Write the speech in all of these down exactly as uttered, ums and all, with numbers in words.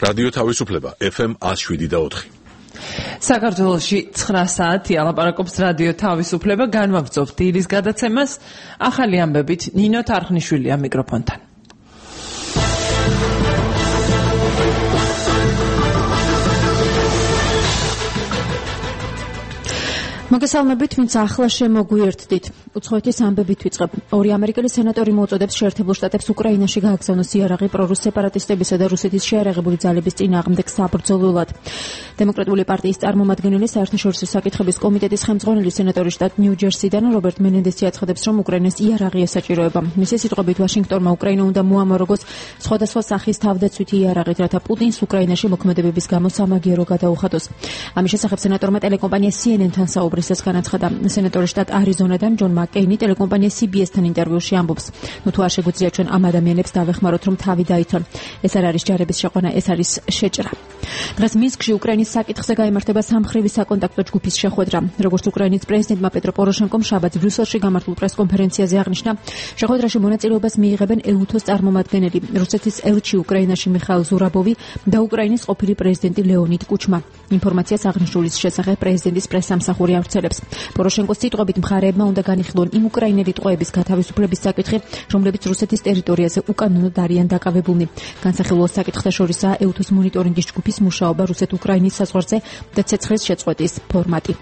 რადიო თავისუფლება ეფ ემ ათს შვიდი და ოთხი. საქართველოში ცხრა საათი ალაპარაკობს რადიო თავისუფლება, განვაგრძობთ დილის გადაცემას. ახალი ამბებით ნინო თარხნიშვილია მიკროფონთან. მოგესალმებით, ვინც ახლა შემოგვიერთდით. უცხოეთის ამბებით ვიწყებ. ორი ამერიკელი სენატორი მოუწოდებს შეერთებულ შტატებს უკრაინაში გააგზავნოს იარაღი პრორუს სეპარატისტებისა და რუსეთის შეიარაღებული ძალების წინააღმდეგ საბრძოლველად. დემოკრატიული პარტიის წარმომადგენელი საერთაშორისო საკითხების კომიტეტის ხელმძღვანელი სენატორი შტატ ნიუ-ჯერსიდან რობერტ მენენდესი აცხადებს, რომ უკრაინას იარაღი ესაჭიროება. მისი სიტყვებით ვაშინგტონმა უკრაინა უნდა მოამოროგოს სხვადასხვა სახის თავდაცვითი იარაღით, რათა პუტინს უკრაინაში მოქმედებების გამო სამაგიერო გადაუხადოს. ამის შესახებ სენატორმა ტელეკომპანია სი ენ ენ-თან საუბრისას განაცხადა. სენატორი შტატ არიზონადან ჯონ მაკკეინი ტელეკომპანია სი ბი ეს-თან ინტერვიუში ამბობს, ნუ თუ არ შეგვიძლია ჩვენ ამ ადამიანებს დავეხმაროთ, რომ თავი დაითვალ. ეს არ არის ჯარების შეყვანა, ეს არის შეჭრა. დღეს მინსკში უკრაინის საკითხზე გაიმართება სამხრივი საკონტაქტო ჯგუფის შეხვედრა. როგორც უკრაინის პრეზიდენტმა პეტრო პოროშენკომ შაბათს ბრიუსელში გამართულ პრესკონფერენციაზე აღნიშნა, შეხვედრაში მონაწილეობას მიიღებენ ე-უთოს წარმომადგენელი, რუსეთის ელჩი უკრაინაში მიხაილ ზურაბოვი და უკრაინის ყოფილი პრეზიდენტი ლეონიდ კუჩმა. ინფორმაციას აღნიშნულის შესახებ პრეზიდენტის პრესსამსახური ავრცელებს. პოროშენკოს სიტყვებით მხარეებმა უნდა განიხილონ იმ უკრაინელი ტყვეების გათავისუფლების საკითხი, რომლებიც რუსეთის ტერიტორიაზე უკანონოდ არიან დაკავებულნი. განსახილველ საკითხთა შორისაა ე-უთოს მონიტორინგის ჯგუფის მუშაობა რუსეთ-უკრაინის საზღვარზე და ცეცხლის შეწყვეტის ფორმატი.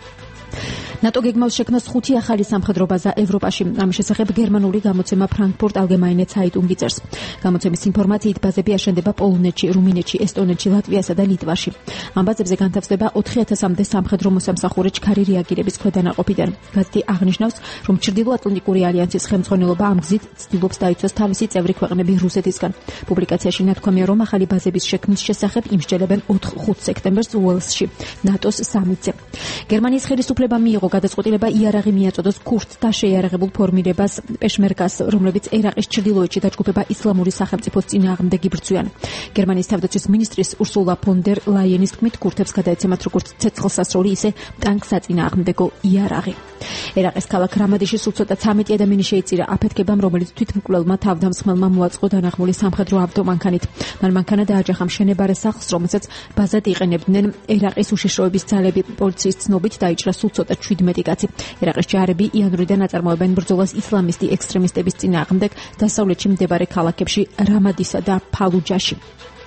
ნატო გეგმავს შექმნას ხუთი ახალი სამხედრო ბაზა ევროპაში. ამის შესახებ გერმანული გამოცემა ფრანკფურტ ალგემაინე ცაიტუნგი წერს. გამოცემის ინფორმაციით ბაზები აშენდება პოლონეთში, რუმინეთში, ესტონეთში, ლატვიასა და ლიტვაში. ამ ბაზებზე განთავსდება ოთხი ათასამდე სამხედრო მოსამსახურე ჩქარი რეაგირების ქვედანაყოფიდან. გაზეთი აღნიშნავს, რომ ჩრდილოატლანტიკური ალიანსის ხელმძღვანელობა ამ გზით ცდილობს დაიცვას თავისი წევრი ქვეყნები რუსეთისგან. პუბლიკაციაში ნათქვამია, რომ ახალი ბაზების შექმნის შესახებ იმსჯელებენ ოთხ-ხუთ სექტემბერს უელსში, ნატოს სამიტზე. გერმანიის ხელისუფლება მიიღო გადაწყვეტილება იარაღი მიაწოდოს ქურდთა შეიარაღებულ ფორმირებას პეშმერგას, რომლებიც ერაყის ჩრდილოეთში დაჯგუფება ისლამური სახელმწიფოს წინააღმდეგ იბრძვიან. გერმანიის თავდაცვის მინისტრის ურსულა ფონ დერ ლაიენის თქმით, ქურდებს გადაეცემათ როგორც ცეცხლსასროლი, ისე ტანკსაწინააღმდეგო იარაღი. ერაყის ქალაქ რამადიში სულ ცოტა ცამეტი ადამიანი შეიწირა აფეთქებამ, რომელიც თვითმკვლელმა თავდამსხმელმა მოაწყო დანახმული სამხედრო ავტომანქანით. მან მანქანა დააჯახა მშენებარე სახლს, რომელსაც ბაზად იყენებდნენ ერაყის უშიშროების ძალები. პოლიციის ცნობით დაიჭრა სულ ცოტა შვიდმეტი კაცი. ერაყის ჯარები იანვრიდან აწარმოებენ ბრძოლას ისლამისტი ექსტრემისტების წინააღმდეგ დასავლეთში მდებარე ქალაქებში რამადისა და ფალუჯაში.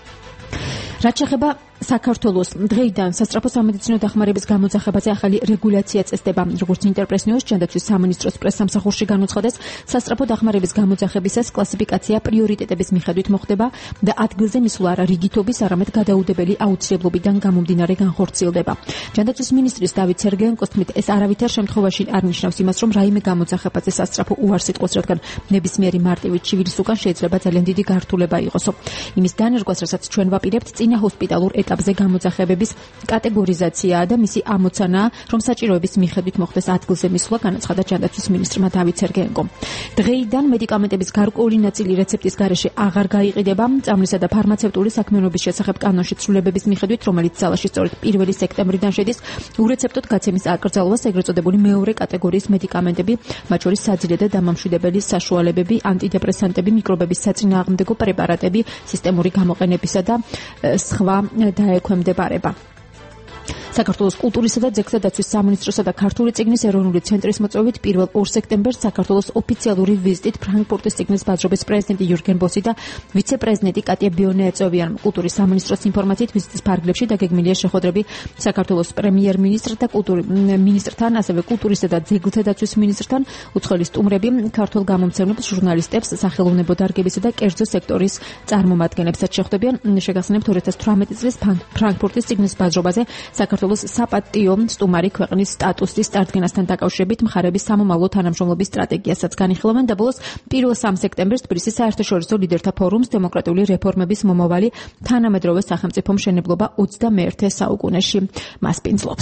რაც შეეხება საქართველოს დღეიდან სასწრაფო სამედიცინო დახმარების გამოძახებაზე ახალი რეგულაცია წესდება. როგორც ინტერპრესნიუს ჯანდაცვის სამინისტროს პრესსამსახურში განუცხადეს, სასწრაფო დახმარების გამოძახებისას კლასიფიკაცია პრიორიტეტების მიხედვით მოხდება და ადგილზე მისვლა არა რიგითობის, არამედ გადაუდებელი აუცილებლობიდან გამომდინარე განხორციელდება. ჯანდაცვის მინისტრის დავით სერგეენკოს თქმით, ეს არავითარ შემთხვევაში არ ნიშნავს იმას, რომ რაიმე გამოძახებაზე სასწრაფო უარს იტყოს, რადგან ნებისმიერი მარტივი ჩივილის უკან შეიძლება ძალიან დიდი გართულება იყოსო. იმის დანერგვას, რასაც ჩვენ ვაპირებთ, წინა ჰოსპიტალურ ეტაპზე გამოძახებების კატეგორიზაციაა და მისი ამოცანაა, რომ საჭიროების მიხედვით მოხდეს ადგილზე მისვლა, განაცხადა ჯანდაცვის მინისტრმა დავით სერგეენკომ. დღეიდან მედიკამენტების გარკვეული ნაწილი რეცეპტის გარეშე აღარ გაიყიდება. წამლისა და ფარმაცევტული საქმიანობის შესახებ კანონში ცვლილებების მიხედვით, რომელიც ძალაში სწორედ პირველი სექტემბრიდან შედის, ურეცეპტოდ გაცემის აკრძალვას ეგრეთ წოდებული მეორე კატეგორიის მედიკამენტები, მათ შორის საძილე და დამამშვიდებელი საშუალებები, ანტიდეპრესანტები, მიკრობების საწინააღმდეგო პრეპარატები, სისტემური გამოყენებისა და სხვა დაექვემდებარება. საქართველოს კულტურისა და ძეგლთა დაცვის სამინისტროსა და ქართული წიგნის ეროვნული ცენტრის მოწვევით პირველ ორ სექტემბერს საქართველოს ოფიციალური ვიზიტით ფრანკფურტის წიგნის ბაზრობის პრეზიდენტი იურგენ ბოსი და ვიცე-პრეზიდენტი კატია ბიონე ეწევიან. კულტურის სამინისტროს ინფორმაციით ვიზიტის ფარგლებში დაგეგმილია შეხვედრები საქართველოს პრემიერ-მინისტრ და კულტურის მინისტრთან, ასევე კულტურისა და ძეგლთა დაცვის მინისტრთან, უცხოელი სტუმრები, ქართულ გამომცემლებს, ჟურნალისტებს, სახელოვნებო დარგებისა და კერძო სექტორის წარმომადგენლებსაც შეხვდებიან. შეგახსენებთ ორი ათას თვრამეტი წლის ფრანკფურტის წიგნის ბაზრობაზე საქართველოს საპატიო სტუმარი ქვეყნის სტატუსის წარდგენასთან დაკავშირებით მხარების სამომავლო თანამშრომლობის სტრატეგიასაც განიხილავენ და ბოლოს პირველ სამ სექტემბერს თბილისის საერთაშორისო ლიდერთა ფორუმს დემოკრატიული რეფორმების მომავალი თანამედროვე სახელმწიფო მშენებლობა ოცდამეერთე საუკუნეში მასპინძლობს.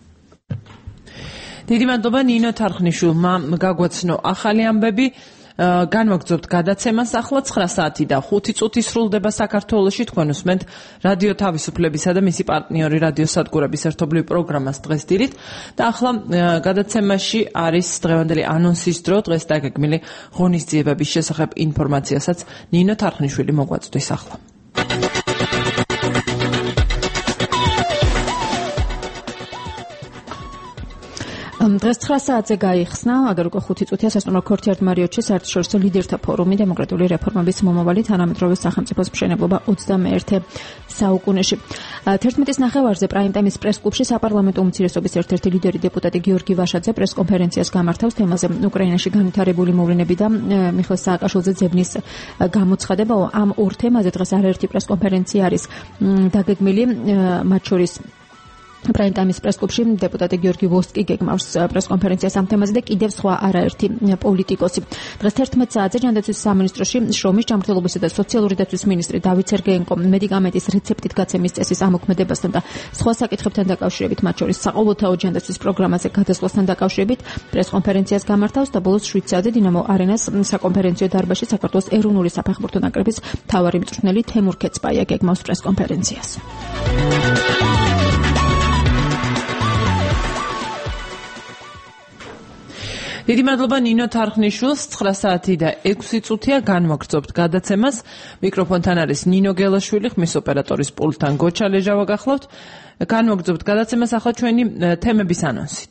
დიდი მადლობა ნინო თარხნიშვილმა გაგვაცნო ახალი ამბები. განვაგრძობთ გადაცემას. ახლა ცხრა საათი და ხუთი წუთი სრულდება საქართველოში. თქვენ უსმენთ რადიო თავისუფლებისა და მისი პარტნიორი რადიო სადგურების ერთობლივ პროგრამას დღეს დილით და ახლა გადაცემაში არის დღევანდელი ანონსის დრო. დღეს დაგეგმილი ღონისძიებების შესახებ ინფორმაციასაც ნინო თარხნიშვილი მოგვაწვდის ახლა. დღეს ცხრა საათზე გაიხსნა, აგერ უკვე ხუთი წუთია სასტუმრო ქორთიარდ მარიოტში საერთაშორისო ლიდერთა ფორუმი დემოკრატიული რეფორმების მომავალი თანამედროვე სახელმწიფოს მშენებლობა ოცდამეერთე საუკუნეში. თერთმეტის ნახევარზე პრაიმ ტაიმის პრესკლუბში საპარლამენტო უმცირესობის ერთ-ერთი ლიდერი დეპუტატი გიორგი ვაშაძე პრესკონფერენციას გამართავს თემაზე უკრაინაში განვითარებული მოვლენები და მიხეილ სააკაშვილზე ძებნის გამოცხადება. ამ ორ თემაზე დღეს არაერთი პრესკონფერენცია არის დაგეგმილი, მათ შორის პრაიმ ტაიმის პრესკლუბში დეპუტატი გიორგი ვოსტკი გეგმავს პრესკონფერენციას ამ თემაზე და კიდევ სხვა არაერთი პოლიტიკოსი. დღეს თერთმეტ საათზე ჯანდაცვის სამინისტროში შრომის, ჯანმრთელობისა და სოციალური დაცვის მინისტრი დავით სერგეენკო მედიკამენტის რეცეპტით გაცემის წესის ამოქმედებასთან და სხვა საკითხებთან დაკავშირებით, მათ შორის საყოველთაო ჯანდაცვის პროგრამაზე გადასვლასთან დაკავშირებით პრესკონფერენციას გამართავს და ბოლოს შვიდ საათზე დინამო არენას საკონფერენციო დარბაზში საქართველოს ეროვნული საფეხბურთო ნაკრების მთავარი მწვრთნელი თემურ ქეცპაია გეგმავს პრესკონფერენციას. დიდი მადლობა ნინო თარხნიშვილს. ცხრა საათი და ექვსი წუთია განვაგრძობთ გადაცემას. მიკროფონთან არის ნინო გელაშვილი, ხმის ოპერატორის პულტთან გოჩა ლეჟავა გახლავთ. განვაგრძობთ გადაცემას ახლა ჩვენი თემების ანონსით.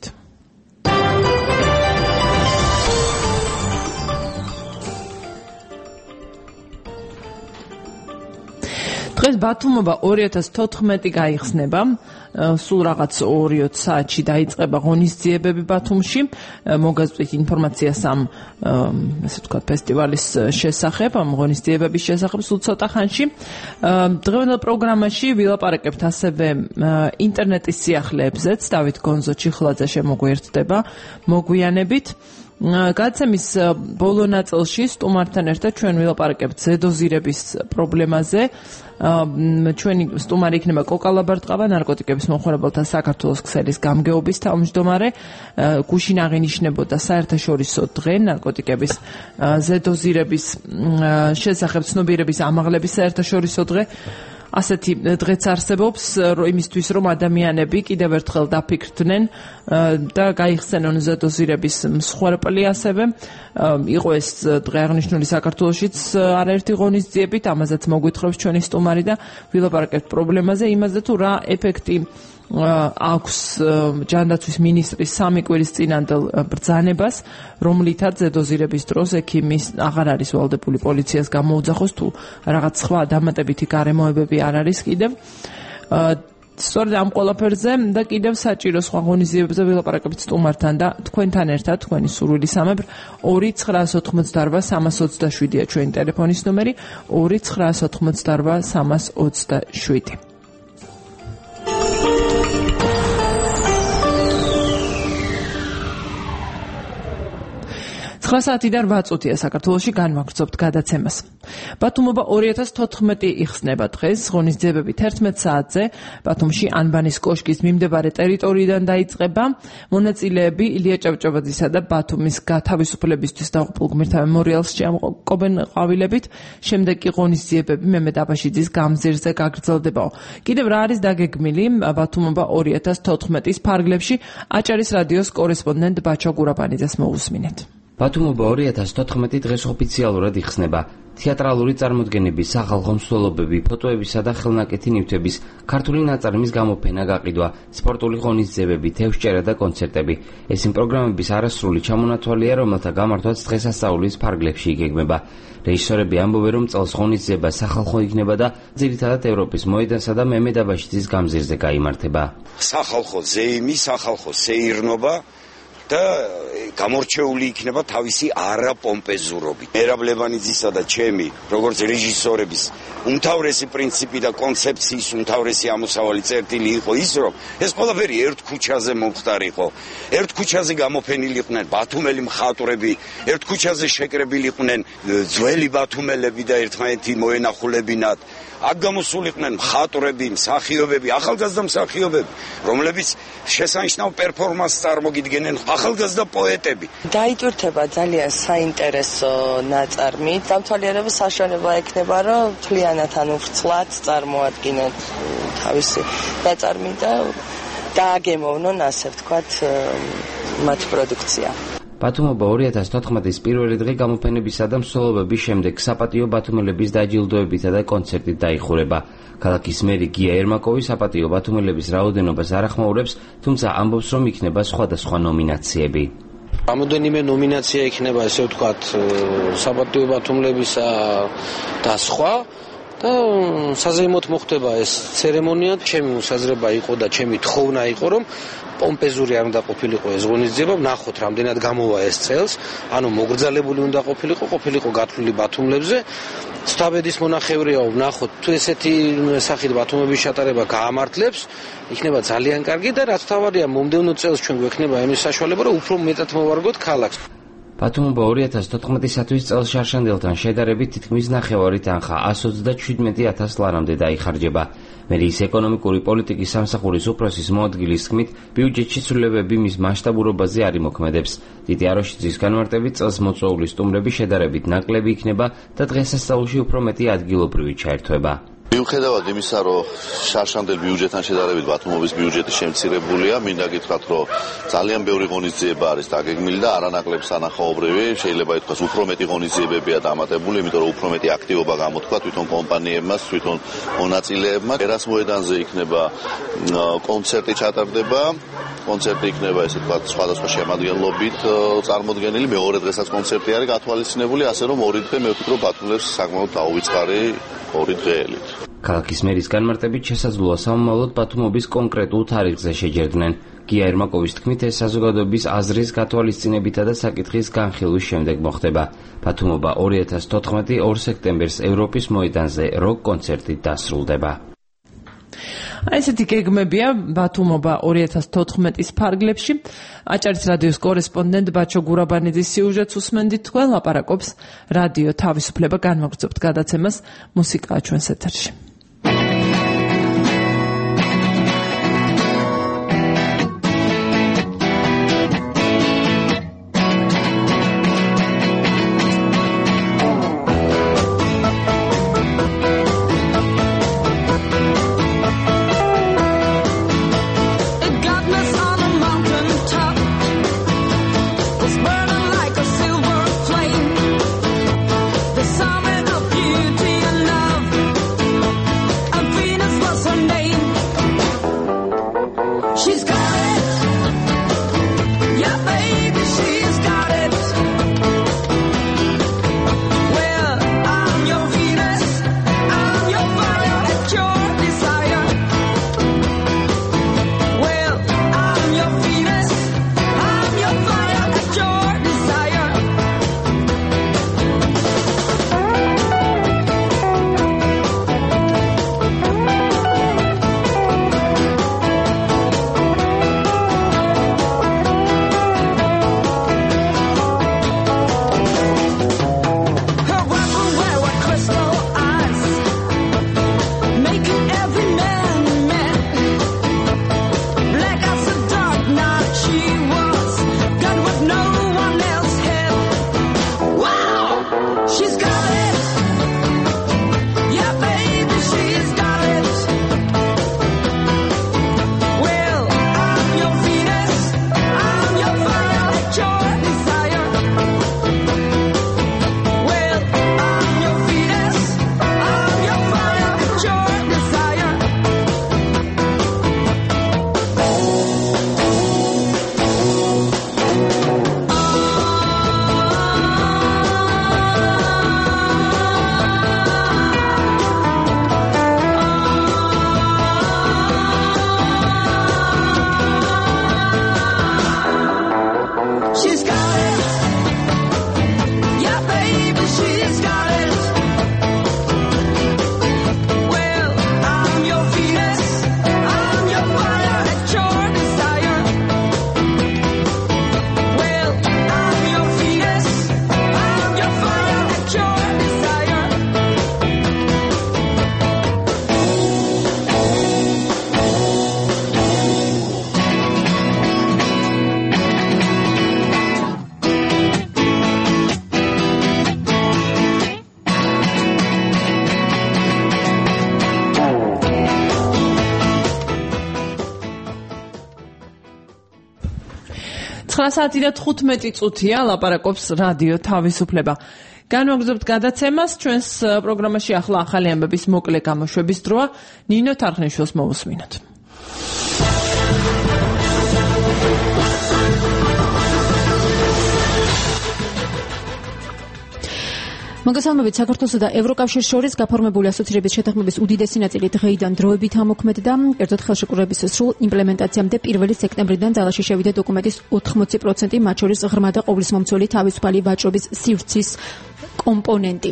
დღეს ბათუმობა ორი ათას თოთხმეტი გაიხსნება. სულ რაღაც ორი საათში დაიწყება ღონისძიებები ბათუმში. მოგაზრდით ინფორმაციას ამ ესე ვთქვათ ფესტივალის შესახებ, ამ ღონისძიებების შესახებ სულ ცოტა ხანში. დღევანდელ პროგრამაში ვილაპარაკებთ ასევე ინტერნეტის სიახლეებზეც. დავით გონზო ჩიხლაძე შემოგვიერთდება მოგვიანებით. გადაცემის ბოლო ნაწილში სტუმართან ერთად ჩვენ ვილაპარაკებთ ზედოზირების პრობლემაზე. ჩვენი სტუმარი იქნება კოკა ლაბარტყავა, ნარკოტიკების მომხმარებელთა საქართველოს ქსელის გამგეობის თავმჯდომარე. გუშინ აღინიშნებოდა საერთაშორისო დღე ნარკოტიკების ზედოზირების შესახებ ცნობიერების ამაღლების საერთაშორისო დღე. ასეთი დღეც არსებობს იმისთვის, რომ ადამიანები კიდევ ერთხელ დაფიქრდნენ და გაიხსენონ ზედოზირების მსხვერპლი ასევე. იყო ეს დღე აღნიშნული საქართველოშიც არაერთი ღონისძიებით, ამაზეც მოგვითხრობს ჩვენი სტუმარი და ვილაპარაკებთ პრობლემაზე, იმაზე თუ რა ეფექტი აქვს ჯანდაცვის მინისტრის სამი კვირის წინანდელ ბრძანებას, რომლითაც ზედოზირების დროს ექიმის აღარ არის ვალდებული პოლიციას გამოუძახოს თუ რაღაც სხვა დამატებითი გარემოებები არ არის კიდევ. სწორედ ამ ყველაფერზე და კიდევ საჭირო სხვა ღონისძიებებზე ვილაპარაკებთ სტუმართან და თქვენთან ერთად, თქვენი სურვილისამებრ ორი ცხრაას ოთხმოცდარვა სამას ოცდაშვიდია ჩვენი ტელეფონის ნომერი, ორი ცხრაას ოთხმოცდარვა სამას ოცდაშვიდი. ცხრა საათი და რვა წუთია საქართველოში განვაგრძობთ გადაცემას. ბათუმობა ორი ათას თოთხმეტი იხსნება დღეს, ღონისძიებები თერთმეტ საათზე ბათუმში ანბანის კოშკის მიმდებარე ტერიტორიიდან დაიწყება. მონაწილეები ილია ჭავჭავაძისა და ბათუმის გათავისუფლებისთვის დაღუპულ გმირთა მემორიალს შეამყოფენ ყვავილებით. შემდეგ კი ღონისძიებები მემედ აბაშიძის გამზირზე გაგრძელდებაო. კიდევ რა არის დაგეგმილი ბათუმობა ორი ათას თოთხმეტის ფარგლებში? აჭარის რადიოს კორესპონდენტ ბაჩო გურაბანიძეს მოусმინეთ. ბათუმობა ორი ათას თოთხმეტი დღეს ოფიციალურად იხსნება. თეატრალური წარმოდგენები, სახალხო მსვლელობები, ფოტოებისა და ხელნაკეთი ნივთების, ქართული ნაწარმის გამოფენა გაყიდვა, სპორტული ღონისძიებები, თევზჭერა და კონცერტები. ეს იმ პროგრამების არასრული ჩამონათვალია, რომელთა გამართვაც დღესასწაულის ფარგლებში იგეგმება. რეჟისორები ამბობენ, რომ წელს ღონისძიება სახალხო იქნება და ძირითადად ევროპის მოედანსა და მემედ აბაშიძის გამზირზე გაიმართება. სახალხო ზეიმი, სახალხო სეირნობა და გამორჩეული იქნება თავისი არაპომპეზურობით. მერაბ ლევანიძისა და ჩემი, როგორც რეჟისორების, უმთავრესი პრინციპი და კონცეფციის უმთავრესი ამოსავალი წერტილი იყო ის, რომ ეს ყველაფერი ერთ ქუჩაზე მომხდარიყო. ერთ ქუჩაზე გამოფენილი იყვნენ ბათუმელი მხატვრები, ერთ ქუჩაზე შეკრებილი იყვნენ ძველი ბათუმელები და ერთმანეთი მოენახულებინათ. აქ გამოსულიყვნენ მხატვრები, მსახიობები, ახალგაზრდა მსახიობები, რომლებიც შესანიშნავ პერფორმანსს წარმოგიდგენენ, ახალგაზრდა პოეტები. დაიტვირთება ძალიან საინტერესო ნაწარმი. დამთვალიერების საშუალება ექნება, რომ მთლიანად ან ვრცლად წარმოადგინონ თავისი ნაწარმი და დააგემოვნონ, ასე ვთქვათ, მათ პროდუქცია. ბათუმობა ორი ათას თოთხმეტის პირველი დღე გამოფენებისა და მსვლელობების შემდეგ საპატიო ბათუმელების დაჯილდოებითა და კონცერტით დაიხურება. ქალაქის მერი გია ერმაკოვი საპატიო ბათუმელების რაოდენობას არ ახმაურებს, თუმცა ამბობს, რომ იქნება სხვადასხვა ნომინაციები. რამოდენიმე ნომინაცია იქნება, ესე ვთქვათ, საპატიო ბათუმელებისა და სხვა და საზეიმოდ მოხდება ეს ცერემონია. ჩემი მოსაზრება იყო და ჩემი თხოვნა იყო, რომ პომპეზური არ უნდა ყოფილიყო ეს ღონისძიება, ვნახოთ რამდენად გამოვა ეს წელს, ანუ მოგრძალებული უნდა ყოფილიყო, ყოფილიყო გათვლილი ბათუმლებზე. ცდაბედის მონახევრიაო, ვნახოთ თუ ესეთი სახით ბათუმების ჩატარება გაამართლებს, იქნება ძალიან კარგი და რაც თავარია, მომდევნო წელს ჩვენ გვექნება იმის საშუალება, რომ უფრო მეტად მოვარგოთ ქალაქს. ბათუმობა ორი ათას თოთხმეტისათვის წელს შარშანდელთან შედარებით თითქმის ნახევარი თანხა εκατს ოცდაშვიდმეტი ათას ლარამდე დაიხარჯება. მერიის ეკონომიკური პოლიტიკის სამსახურის უფროსის მოადგილის თქმით, ბიუჯეტში ცვლილებები მის მასშტაბურობაზე არ იმოქმედებს. დიდი აროშიძის განმარტებით, წელს მოწვეული სტუმრები შედარებით ნაკლები იქნება და დღესასწაულში უფრო მეტი ადგილობრივი ჩაერთვება. მიუხედავად იმისა, რომ შარშანდელ ბიუჯეტთან შედარებით ბათუმობის ბიუჯეტი შემცირებულია, მინდა გითხრათ, რომ ძალიან ბევრი ღონისძიება არის დაგეგმილი და არანაკლებ სანახაობრივი, შეიძლება ითქვას, უფრო მეტი ღონისძიებებია დამატებული, იმიტომ რომ უფრო მეტი აქტივობა გამოთქვა თვითონ კომპანიებმა, თვითონ მონაწილეებმა. ერას მოედანზე იქნება კონცერტი ჩატარდება. კონცერტი იქნება, ესე ვთქვათ, სხვადასხვა შემადგენლობით წარმოდგენილი. მეორე დღესაც კონცერტი არის გათვალისწინებული, ასე რომ ორი დღე მე ვფიქრობ ბათუმელებს საკმაოდ დაუვიწყარი ორი დღეელით. ქალაქის მერის განმარტებით შესაძლოა სამომავლოდ ბათუმობის კონკრეტულ თარიღზე შეჯერდნენ. გია ერმაკოვის თქმით, ეს საზოგადოების აზრის გათვალისწინებითა და საკითხის განხილვის შემდეგ მოხდება. ბათუმობა ორი ათას თოთხმეტი ორ სექტემბერს ევროპის მოედანზე როკ კონცერტით დასრულდება. აი ესეთი გეგმებია ბათუმობა ორი ათას თოთხმეტის ფარგლებში. აჭარის რადიოს კორესპონდენტ ბაჩო გურაბანიძის სიუჟეტს უსმენდით თქვენ, ლაპარაკობს რადიო თავისუფლება, განვაგრძობთ გადაცემას, მუსიკაა ჩვენს ეთერში. Beauty and love ცხრა საათი და თხუთმეტი წუთია, ლაპარაკობს რადიო თავისუფლება. განვაგრძობთ გადაცემას, ჩვენს პროგრამაში ახლა ახალი ამბების მოკლე გამოშვების დროა. ნინო თარხნიშვილს მოვუსმინოთ. მოგესალმებით. საქართველოსა და ევროკავშირს შორის გაფორმებული ასოცირების შეთანხმების უდიდესი ნაწილი დღეიდან დროებით ამოქმედდა. კერძოდ ხელშეკრულების სრულ იმპლემენტაციამდე პირველი სექტემბრიდან ძალაში შევიდა დოკუმენტის ოთხმოცი პროცენტი, მათ შორის ღრმა და ყოვლისმომცველი თავისუფალი ვაჭრობის სივრცის კომპონენტი.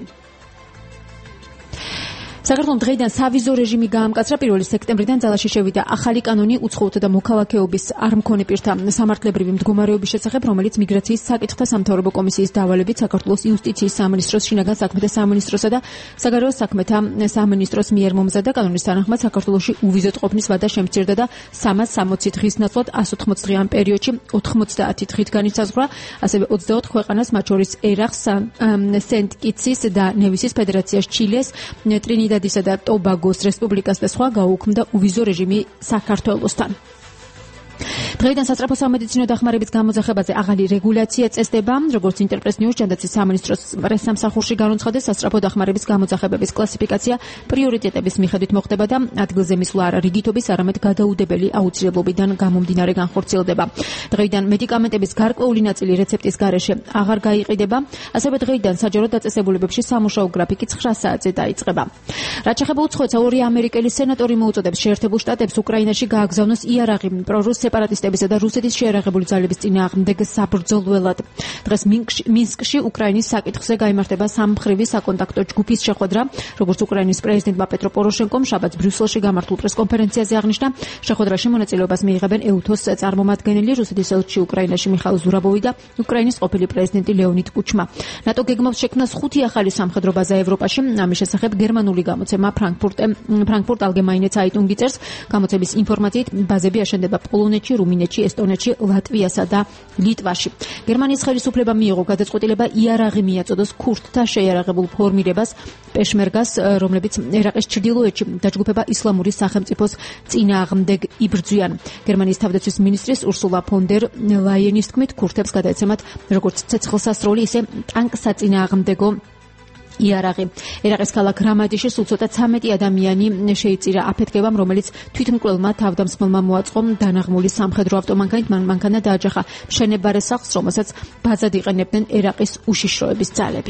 საქართველოს დღეიდან სავიზო რეჟიმი გაამკაცრა. პირველი სექტემბრიდან ძალაში შევიდა ახალი კანონი უცხოთა და მოქალაქეობის არ მქონე პირთა სამართლებრივი მდგომარეობის შესახებ, რომელიც მიგრაციის საკითხთა სამთავრობო კომისიის დავალებით საქართველოს იუსტიციის სამინისტროს, შინაგან საქმეთა სამინისტროსა და საგარეო საქმეთა სამინისტროს მიერ მომზადდა. კანონის თანახმად საქართველოში უვიზოთ ყოფნის ვადა შემცირდა და სამას სამოცი დღის ნაცვლად ასი ოცდაოთხ დღიან პერიოდში ოცდაათი დღით განისაზღვრა. ასევე ოცდაოთხ ქვეყანას, მათ შორის ერაყს, სენტ-კიტსის და ნევისის ფედერაციას, ჩილეს, ტრინიდადისა და ტობაგოს რესპუბლიკას და სხვა გაუქმდა უვიზო რეჟიმი საქართველოსთან. დღეიდან სასწრაფო სამედიცინო დახმარების გამოძახებაზე ახალი რეგულაცია წესდება. როგორც ინტერპრეს ნიუს ჯანდაცვის სამინისტროს პრესსამსახურში განუცხადეს, სასწრაფო დახმარების გამოძახებების კლასიფიკაცია პრიორიტეტების მიხედვით მოხდება და ადგილზე მისვლა არა რიგითობის, არამედ გადაუდებელი აუცილებლობიდან გამომდინარე განხორციელდება. დღეიდან მედიკამენტების გარკვეული ნაწილი რეცეპტის გარეშე აღარ გაიყიდება. ასევე დღეიდან საჯარო დაწესებულებებში სამუშაო გრაფიკი ცხრა საათზე დაიწყება. რაც შეეხება უცხოეთს, ორი ამერიკელი სენატორი მოუწოდებს შეერთებულ შტატებს უკრაინაში გააგზავნოს იარაღი პრორუს სეპარატისტებისა და რუსეთის შეერაღებული ძალების წინააღმდეგ საბრძოლველად. დღეს მინსკში უკრაინის საკითხზე გაიმართება სამმხრივი საკონტაქტო ჯგუფის შეხვედრა. როგორც უკრაინის პრეზიდენტმა პეტრო პოროშენკომ შაბათს ბრიუსელში გამართულ პრესკონფერენციაზე აღნიშნა, შეხვედრაში მონაწილეობას მიიღებენ ეუთოს წარმომადგენელი, რუსეთის ელჩი უკრაინაში მიხაილ ზურაბოვი და უკრაინის ყოფილი პრეზიდენტი ლეონიდ კუჩმა. ნატო გეგმავს შექმნას ხუთი ახალი სამხედრო ბაზა ევროპაში. ამის შესახებ გერმანული გამოცემა ფრანკფურტ ფრანკფურტ ალგემაინე ცაიტუნგი წერს. გამოცემის ინფორმაციით ბაზები აშენდება პოლონეთში, რუმინეთში, ესტონეთში, ლატვიასა და ლიტვაში. გერმანიის ხელისუფლება მიიღო გადაწყვეტილება იარაღი მიაწოდოს ქურთთა შეიარაღებულ ფორმირებას პეშმერგას, რომლებიც ერაყის ჩრდილოეთში დაჯგუფება ისლამური სახელმწიფოს წინააღმდეგ იბრძვიან. გერმანიის თავდაცვის მინისტრის ურსულა ფონ დერ ლაიენის თქმით, ქურთებს გადაეცემათ როგორც ცეცხლსასროლი, ისე ტანკსაწინააღმდეგო იარაღი. ერაყის ქალაქ რამადიში სულ ცოტა ცამეტი ადამიანი შეიწირა აფეთქებამ, რომელიც თვითმკვლელმა თავდამსხმელმა მოაწყო დანაღმული სამხედრო ავტომანქანით. მანქანა დააჯახა მშენებარე სახლს, რომელსაც ბაზად იყენებდნენ ერაყის უშიშროების ძალები.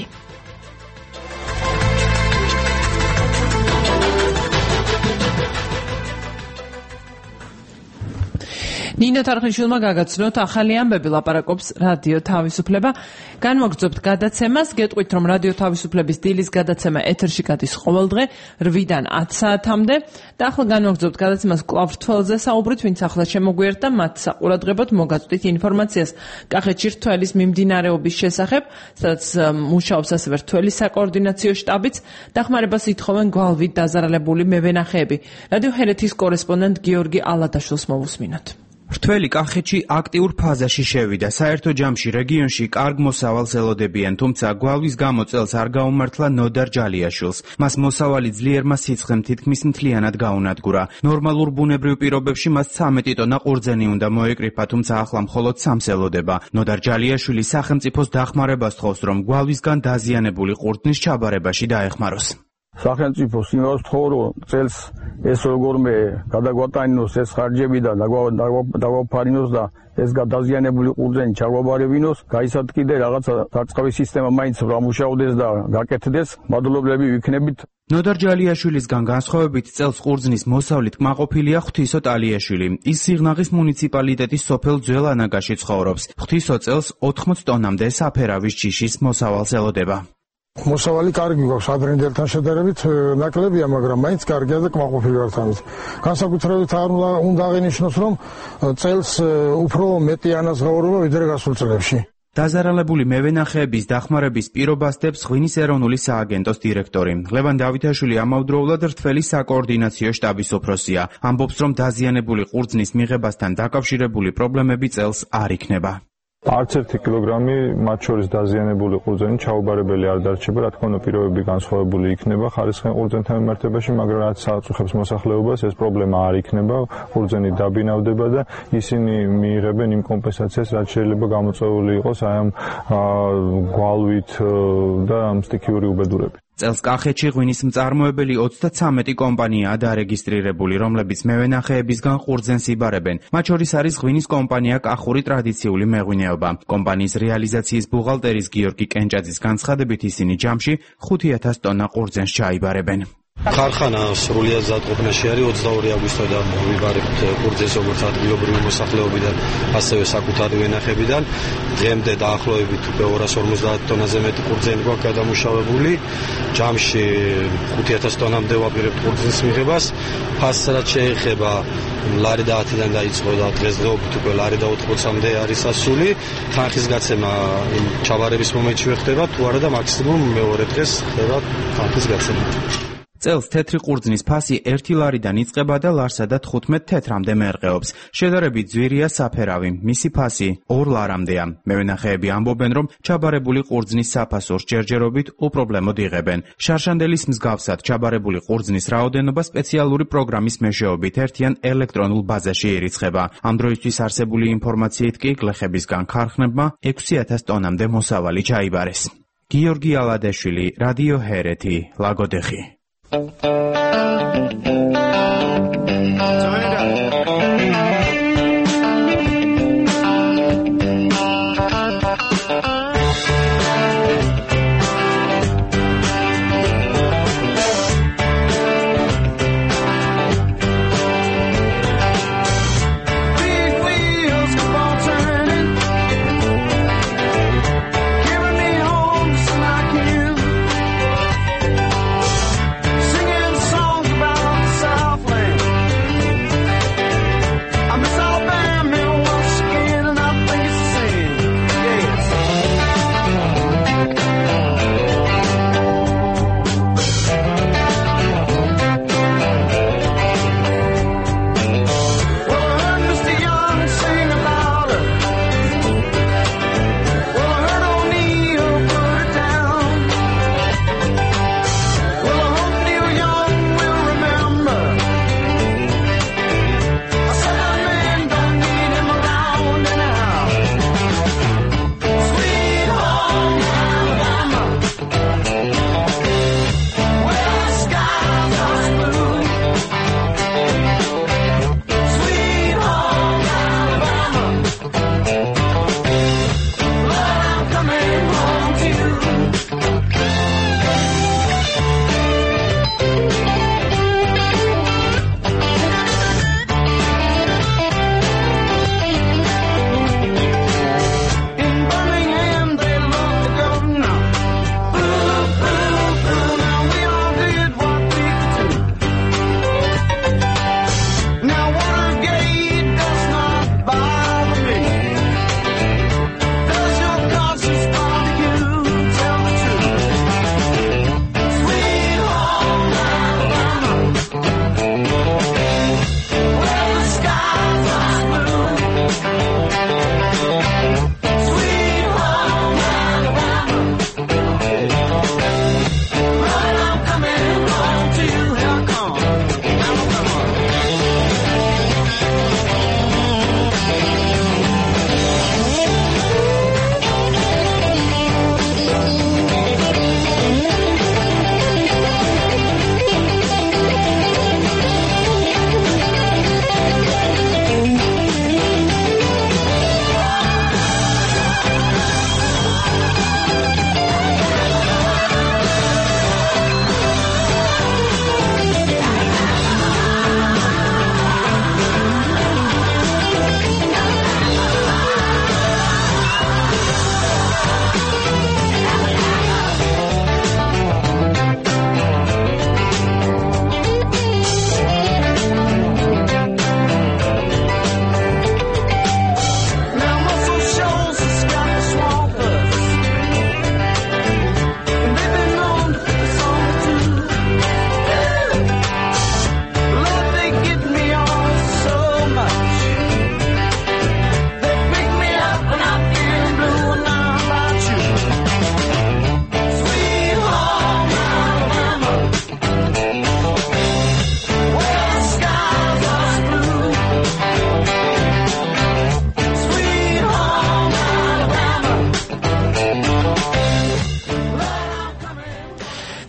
ნინო თარხნიშვილმა გაგაცნოთ ახალი ამბები, ლაპარაკობს რადიო თავისუფლება. განვაგრძობთ გადაცემას, გეტყვით, რომ რადიო თავისუფლების დილის გადაცემა ეთერში გადის ყოველდღე რვიდან ათ საათამდე და ახლა განვაგრძობთ გადაცემას კვლავ რთველზე საუბრით, ვინც ახლა შემოგვიერთდა, მათ საყურადღებოდ მოგაწვდით ინფორმაციას კახეთში რთველის მიმდინარეობის შესახებ, სადაც მუშაობს ასევე რთველის საკოორდინაციო შტაბიც. დახმარებას ითხოვენ გვალვით დაზარალებული მევენახეები. რადიო ჰერეთის კორესპონდენტ გიორგი ალადაშვილს მოვუსმინოთ. რთველი კახეთში აქტიურ ფაზაში შევიდა. საერთო ჯამში რეგიონში კარგ მოსავალს ელოდებიან, თუმცა გვალვის გამო წელს არ გაუმართლა ნოდარ ჯალიაშვილს. მას მოსავალი ძლიერმა სიცხემ თითქმის მთლიანად გაუნადგურა. ნორმალურ ბუნებრივ პირობებში მას ცამეტი ტონა ყურძენი უნდა მოეკრიფა, თუმცა ახლა მხოლოდ სამს ელოდება. ნოდარ ჯალიაშვილი სახელმწიფოს დახმარებას თხოვს, რომ გვალვისგან დაზიანებული ყურძნის ჩაბარებაში დაეხმაროს. სახელმწიფოს იმას თხოვრო წელს ეს როგორმე გადაგვატანინოს ეს ხარჯები და დაგვაფარინოს და ეს გადაზიანებული ყურძენი ჩაგვაბარებინოს, გაიცათ კიდე რაღაცა სარწყავი სისტემა მაინც რა მუშაობდეს და გაკეთდეს, მადლობლები ვიქნებით. ნოდარ ჯალიაშვილისგან განსხვავებით წელს ყურძნის მოსავლით კმაყოფილია ღვთისო ტალიაშვილი. ის სიღნაღის მუნიციპალიტეტის სოფელ ძველანაგაში ცხოვრობს. ღვთისო წელს ოთხმოც ტონამდე საფერავის ჯიშის მოსავალს ელოდება. მოსავალი კარგი გვაქვს ადრინდელთან შედარებით, ნაკლებია, მაგრამ მაინც კარგია და კმაყოფილი ვართ ამით. განსაკუთრებით არ უნდა აღინიშნოს, რომ წელს უფრო მეტი ანაზღაურება ვიდრე გასულ წლებში. დაზარალებული მევენახეების დახმარების პირობასდებს ღვინის ეროვნული სააგენტოს დირექტორი. ლევან დავითაშვილი ამავდროულად რთველის საკოორდინაციო შტაბის უფროსია. ამბობს, რომ დაზიანებული ყურძნის მიღებასთან დაკავშირებული პრობლემები წელს არ იქნება. არც ერთი კილოგრამი მათ შორის დაზიანებული ყურძენი ჩაუბარებელი არ დარჩება, რა თქმა უნდა პირობები განსხვავებული იქნება ხარისხიან ყურძენთან მიმართებაში, მაგრამ რაც აწუხებს მოსახლეობას, ეს პრობლემა არ იქნება, ყურძენი დაბინავდება და ისინი მიიღებენ იმ კომპენსაციას, რაც შეიძლება გამოწვეული იყოს აი ამ გვალვით და ამ სტიქიური უბედურებით. წელს კახეთში ღვინის მწარმოებელი ოცდათვრამეტი კომპანიაა დარეგისტრირებული, რომლებიც მევენახეებისგან ყურძენს იბარებენ. მათ შორის არის ღვინის კომპანია კახური ტრადიციული მეღვინეობა. კომპანიის რეალიზაციის ბუღალტერის გიორგი კენჭაძის განცხადებით ისინი ჯამში ხუთი ათას ტონა ყურძენს ჩაიბარებენ. ქარხანა სრულად ზადყოფნაში არის ოცდაორი აგვისტოდან ვიბარებთ ყურძენს როგორც ადგილობრივი მოსახლეობიდან, ასევე საკუთარი ვენახებიდან. დღემდე დაახლოებით უკვე ორას ორმოცდაათ ტონაზე მეტი ყურძენი გვაქვს გადამუშავებული. ჯამში ხუთი ათას ტონამდე ვაპირებთ ყურძენის მიღებას. ფასს რაც შეეხება ლარი და ათიდან დაიწყო და დღესდღეობით უკვე ლარი და ოთხმოცამდე არის ასული. თანხის გაცემა იმ ჩაბარების მომენტში ხდება, თუ არა და მაქსიმუმ მეორე დღეს ხდება თანხის გაცემა. წელს თეთრი ყურძნის ფასი ერთი ლარიდან იწყება და ლარსა და თხუთმეტ თეთრამდე მერყეობს. შედარებით ძვირია საფერავი, მისი ფასი ორ ლარამდეა. მევენახეები ამბობენ, რომ ჩაბარებული ყურძნის საფასურს ჯერჯერობით უპრობლემოდ იღებენ. შარშანდელის მსგავსად ჩაბარებული ყურძნის რაოდენობა სპეციალური პროგრამის მეშვეობით ერთიან ელექტრონულ ბაზაში ირიცხება. ამ დროისთვის არსებული ინფორმაციით კი გლეხებისგან ქარხნებმა ექვსი ათას ტონამდე მოსავალი ჩაიბარეს. გიორგი ალადეშვილი, რადიო ჰერეთი, ლაგოდეხი. Singing songs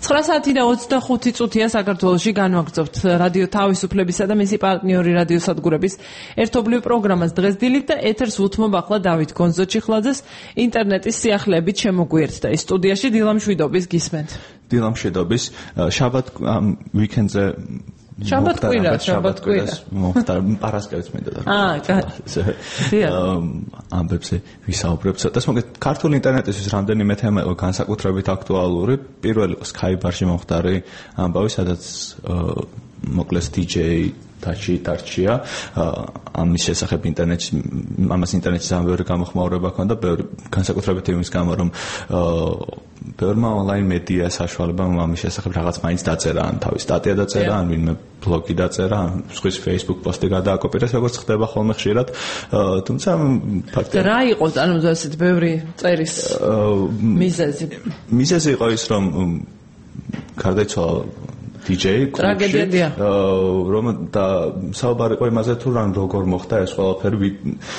ცხრა საათი და ოცდახუთი წუთია საქართველოში განვაგრძობთ რადიო თავისუფლებისა და მისი პარტნიორი რადიოსადგურების ერთობლივ პროგრამას დღეს დილით და ეთერს უთმობ ახლა დავით გონზო-ჩიხლაძეს ინტერნეტის სიახლეებით შემოგვიერთდა ის სტუდიაში დილამ შვიდობის გისმენთ. დილამ შვიდობის შაბათ ვიკენდზე შაბათ კვირა, შაბათ კვირა. მოხდა პარასკევს მინდა და. აა, კაი. ამბებზე ვისაუბრებთ. ცოტას მოგეთ ქართული ინტერნეტისთვის რამდენიმე თემა განსაკუთრებით აქტუალური. პირველი იყო Skype-ში მომხდარი ამბავი, სადაც მოკლეს დი ჯეი ტაჩი ტარჩია ამის შესახებ ინტერნეტში ამას ინტერნეტში სამეორე გამოხმაურება ჰქონდა ბევრი განსაკუთრებით იმის გამო რომ ბევრმა ონლაინ მედია საშუალებამ ამის შესახებ რაღაც მაინც დაწერა ან თავის სტატია დაწერა ან ვინმე ბლოგი დაწერა ან სხვის Facebook პოსტი გადააკოპირეს როგორც ხდება ხოლმე ხშირად თუმცა ფაქტია რა იყო ანუ ესეთ ბევრი წერის მიზეზი მიზეზი იყო ის რომ გარდაიცვალა დი ჯეი ტრაგედია რომ და საუბარი იყო იმაზე თუ რან როგორ მოხდა ეს ყველაფერი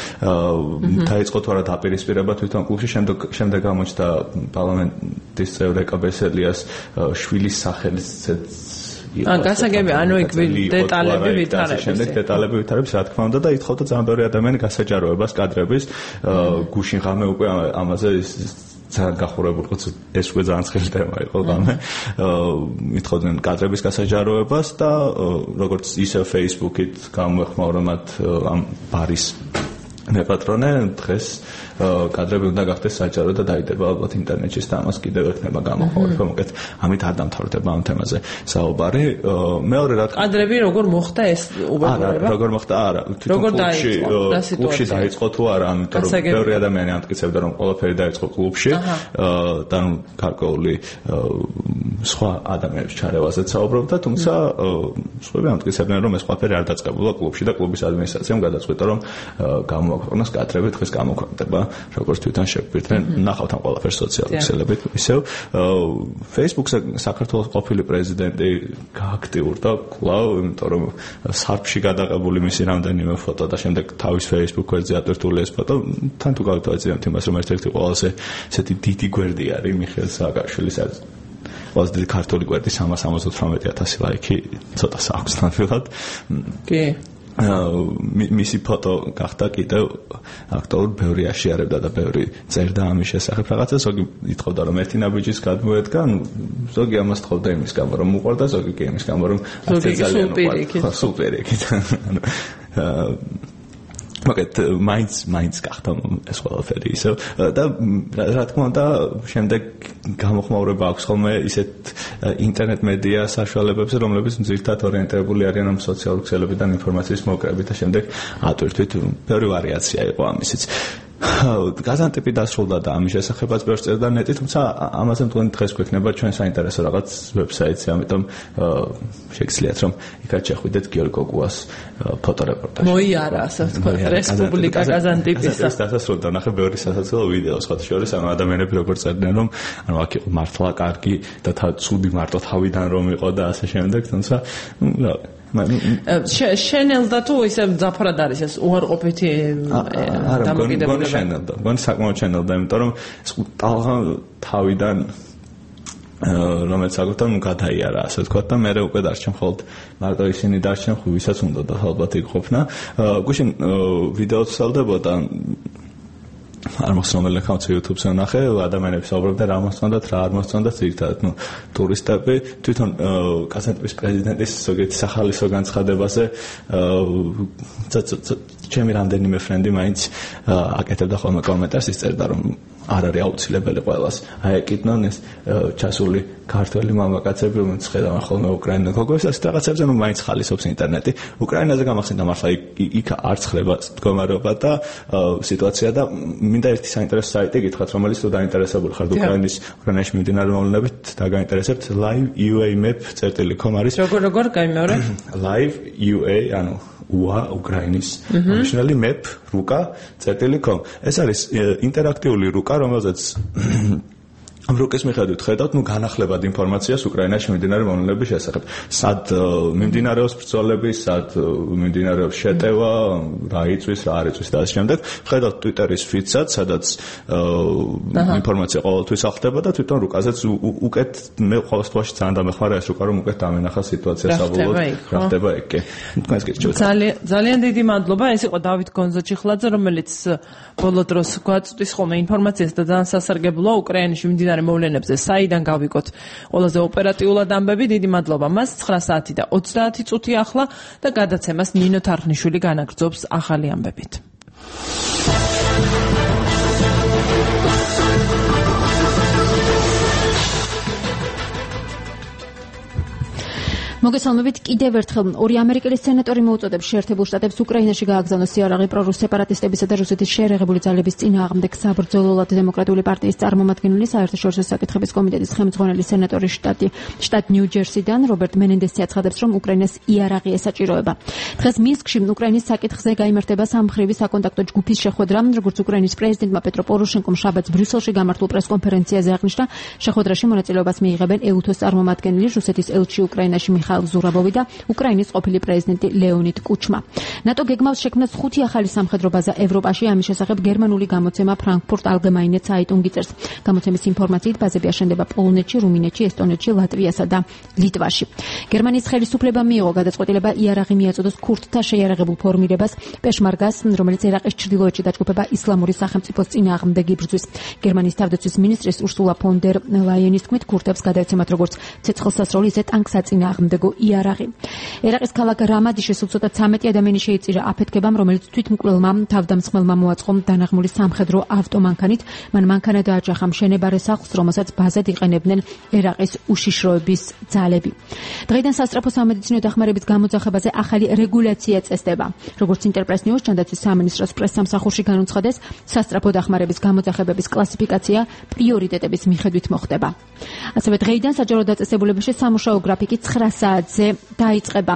დაიწყო თუ არა დაპირისპირება თვითონ კლუბში შემდეგ შემდეგ გამოჩნდა პარლამენტის წევრი ეკა ბესელიას შვილის სახელის ან გასაგები ანუ იქ დეტალები ვითარებს შემდეგ დეტალები ვითარებს რა თქმა უნდა და ითხოვდა ძალიან ბევრი ადამიანი გასაჯაროებას კადრების გუშინ ღამე უკვე ამაზე ძალიან გახურებულიყო ეს უკვე ძალიან ცხელი თემა იყო ღამე ითხოვდნენ კადრების გასაჯაროებას და როგორც ისე Facebook-ით გამოეხმაურა მათ ამ ბარის მეპატრონე დღეს კადრები უნდა გახდეს საჯარო და დაიდება ალბათ ინტერნეტში და ამას კიდევ ექნება გამოხმაურება მოკეთ ამით არ დამთავრდება ამ თემაზე საუბარი მეორე რა კადრები როგორ მოხდა ეს უბედურება არა როგორ მოხდა არა თვითონ კლუბში კლუბში დაიწყო თუ არა ამიტომ რომ ბევრი ადამიანი ამტკიცებდა რომ ყველაფერი დაიწყო კლუბში და ნუ გარკვეული სხვა ადამიანების ჩარევაზეც საუბრობდა თუმცა სხვები ამტკიცებდნენ რომ ეს ყველაფერი არ დაწყებულა კლუბში და კლუბის ადმინისტრაციამ გადაწყვიტა რომ გამოაქვეყნოს კადრები დღეს გამოქვეყნდება როგორც თვითონ შეგვირდნენ ნახავთ ამ ყველაფერს სოციალურ ქსელებით ისევ Facebook-ზე საქართველოს ყოფილი პრეზიდენტი გააქტიურდა კვლავ იმიტომ რომ სარფში გადაღებული მისი რამდენიმე ფოტო და შემდეგ თავის Facebook გვერდზე ატვირთული ეს ფოტო თან თუ გავთავაზებთ იმას რომ ერთ-ერთი ყველაზე ესეთი დიდი გვერდი არის მიხეილ სააკაშვილის ყველაზე დიდი ქართული გვერდი სამას ოცდაოთხმეტი ათასი ლაიქი ცოტა აქვს ნამდვილად კი მისი ფოტო გახდა კიდევ აქტუალური ბევრი აშიარებდა და ბევრი წერდა ამის შესახებ რაღაცა ზოგი ითხოვდა რომ ერთი ნაბიჯის გადმოედგა ზოგი ამას თხოვდა იმის გამო რომ უყვარდა ზოგი კი იმის გამო რომ ძალიან უყვარდა სულ პირიქით მოგეთ მაინც მაინც გახდა ეს ყველაფერი ისევ და რა თქმა უნდა შემდეგ გამოხმაურება აქვს ხოლმე ისეთ ინტერნეტ მედია საშუალებებზე რომლებიც ძირითადად ორიენტირებული არიან ამ სოციალურ ქსელებიდან ინფორმაციის მოკრებით და შემდეგ ატვირთვით ბევრი ვარიაცია იყო ამისიც გაზანტიპი დასრულდა და ამის შესახებაც ბევრს წერდა ნეტი თუმცა ამაზე მდგომი დღეს გვექნება ჩვენ საინტერესო რაღაც ვებსაიტი ამიტომ შეგიძლიათ რომ იქაც შეხვიდეთ გიორგი გოგუას ფოტორეპორტაჟი მოიარა ასე ვთქვათ რესპუბლიკა გაზანტიპისა ეს დასასრულდა ნახე ბევრი სასაცილო ვიდეო სხვა შორის ამ ადამიანები როგორ წერდნენ რომ ანუ აქ იყო მართლა კარგი და ცუდი მარტო თავიდან რომ იყო და ასე შემდეგ თუმცა რა შენელდა თუ ისე ძაფრად არის ეს უარყოფითი დამოკიდებულება შენელდა გონი საკმაოდ შენელდა იმიტომ რომ ტალღა თავიდან რომელიც აგრეთვე გადაიარა ასე ვთქვათ და მე უკვე დარჩენ მხოლოდ მარტო ისინი დარჩენ ხო ვისაც უნდა და ალბათ იქ ყოფნა გუშინ ვიდეოც ვსალდებოდა არ მოსწონდა ხალხს YouTube-ზე ნახე ადამიანები საუბრობდნენ რა მოსწონდათ რა არ მოსწონდათ ზირთად ნუ ტურისტები თვითონ კაზანტიპის პრეზიდენტის ზოგიერთი სახალისო განცხადებაზე ჩემი რამდენიმე ფრენდი მაინც აკეთებდა ხოლმე კომენტარს ის წერდა რომ არ არის აუცილებელი ყველას აეკიდნონ ეს ჩასული ქართველი მამაკაცები რომელიც ხედავენ ხოლმე უკრაინელ გოგოებს ასეთ რაღაცებზე რომ მაინც ხალისობს ინტერნეტი უკრაინაზე გამახსენდა მართლა იქ არ ცხრება მდგომარეობა და სიტუაცია და მინდა ერთი საინტერესო საიტი გითხრათ რომელიც თუ დაინტერესებული ხართ უკრაინის უკრაინაში მიმდინარე მოვლენებით და გაინტერესებთ live u a map dot com არის როგორ როგორ გაიმეორე live u a ანუ ua უკრაინის originally map ruka dot com ეს არის ინტერაქტიული ruka რომელზეც რუკის მიხედვით ხედავთ, ნუ განახლებად ინფორმაციას უკრაინაში მიმდინარე მოვლენების შესახებ. სად მიმდინარეობს ბრძოლები, სად მიმდინარეობს შეტევა, რა იწვის, რა არ იწვის და ასე შემდეგ. ხედავთ Twitter-ის feed-საც, სადაც ინფორმაცია ყოველთვის ახდება და თვითონ რუკაზეც უკეთ მე ყოველ შემთხვევაში ძალიან დამეხმარა ეს რუკა, რომ უკეთ დამენახა სიტუაცია საბოლოოდ რა ხდება ეგ. თქვენს გიჩვენებთ. ძალიან ძალიან დიდი მადლობა. ეს იყო დავით გონზაჩიხლაძე, რომელიც ბოლო დროს გვაწვდის ხოლმე ინფორმაციას და ძალიან სასარგებლოა უკრაინაში მიმდინარე მოვლენებზე. საიდან გავიკოთ ყველაზე ოპერატიულად ამბები. დიდი მადლობა მას. ცხრა საათი და ოცდაათი წუთი ახლა და გადაცემას ნინო თარხნიშვილი განაგრძობს ახალი ამბებით. მოგესალმებით. კიდევ ერთხელ ორი ამერიკელის სენატორი მოუწოდებს შეერთებულ შტატებს უკრაინაში გააგზავნოს სიარაღი პრორუს სეპარატისტებისა და რუსეთის შეერაღებული ძალების წინააღმდეგ. საბრძოლველად დემოკრატიული პარტიის წარმომადგენელი საერთაშორისო საკითხების კომიტეტის ხელმძღვანელი სენატორი შტატი შტატ ნიუ-ჯერსიდან რობერტ მენენდესი აცხადებს, რომ უკრაინას იარაღი ესაჭიროება. დღეს მინსკში უკრაინის საკითხზე გაიმართება სამმხრივი საკონტაქტო ჯგუფის შეხვედრა, როგორც უკრაინის პრეზიდენტმა პეტრო პოროშენკომ შაბათს ბრიუსელში გამართულ პრესკონფერენციაზე აღნიშნა. შეხვედრაში მონაწილეობას მიიღებენ ეუთოს წარმომადგენელი, რუსეთის ელჩი უკრაინაში მიხაილ ზურაბოვი და უკრაინის ყოფილი პრეზიდენტი ლეონიდ კუჩმა. ნატო გეგმავს შექმნას ხუთი ახალი სამხედრო ბაზა ევროპაში. ამის შესახებ გერმანული გამოცემა Frankfurt Allgemeine Zeitung წერს. გამოცემის ინფორმაციით ბაზები აშენდება პოლონეთში, რუმინეთში, ესტონეთში, ლატვიასა და ლიტვაში. გერმანიის ხელისუფლებამ მიიღო გადაწყვეტილება იარაღი მიაწოდოს ქურთთა შეიარაღებულ ფორმირებას პეშმარგას, რომელიც ერაყის ჩრდილოეთში დაჯგუფება ისლამური სახელმწიფოს წინააღმდეგ იბრძვის. გერმანიის თავდაცვის მინისტრის ურსულა ფონ დერ ლაიენის თქმით, ქურთებს გადაეცემათ როგორც ცეცხლსასროლი, ისე ტანკსაწინააღმდეგო იარაღი. ერაყის ქალაქ რამადიში სულ ცოტა ცამეტი ადამიანი შეიწირა აფეთქებამ, რომელიც თვითმკვლელმა თავდამსხმელმა მოაწყო დანაღმული სამხედრო ავტომანქანით. მან მანქანა დააჯახა მშენებარე სახლს, რომელსაც ბაზად იყენებდნენ ერაყის უშიშროების ძალები. დღეიდან სასწრაფო სამედიცინო დახმარების გამოძახებაზე ახალი რეგულაცია წესდება. როგორც ინტერპრეს ნიუს ჯანდაცვის სამინისტროს პრესსამსახურში განუცხადეს, სასწრაფო დახმარების გამოძახებების კლასიფიკაცია პრიორიტეტების მიხედვით მოხდება. ასევე დღეიდან საჯარო დაწესებულებაში სამუშაო გრაფიკი ცხრა საათზე დაიწყება.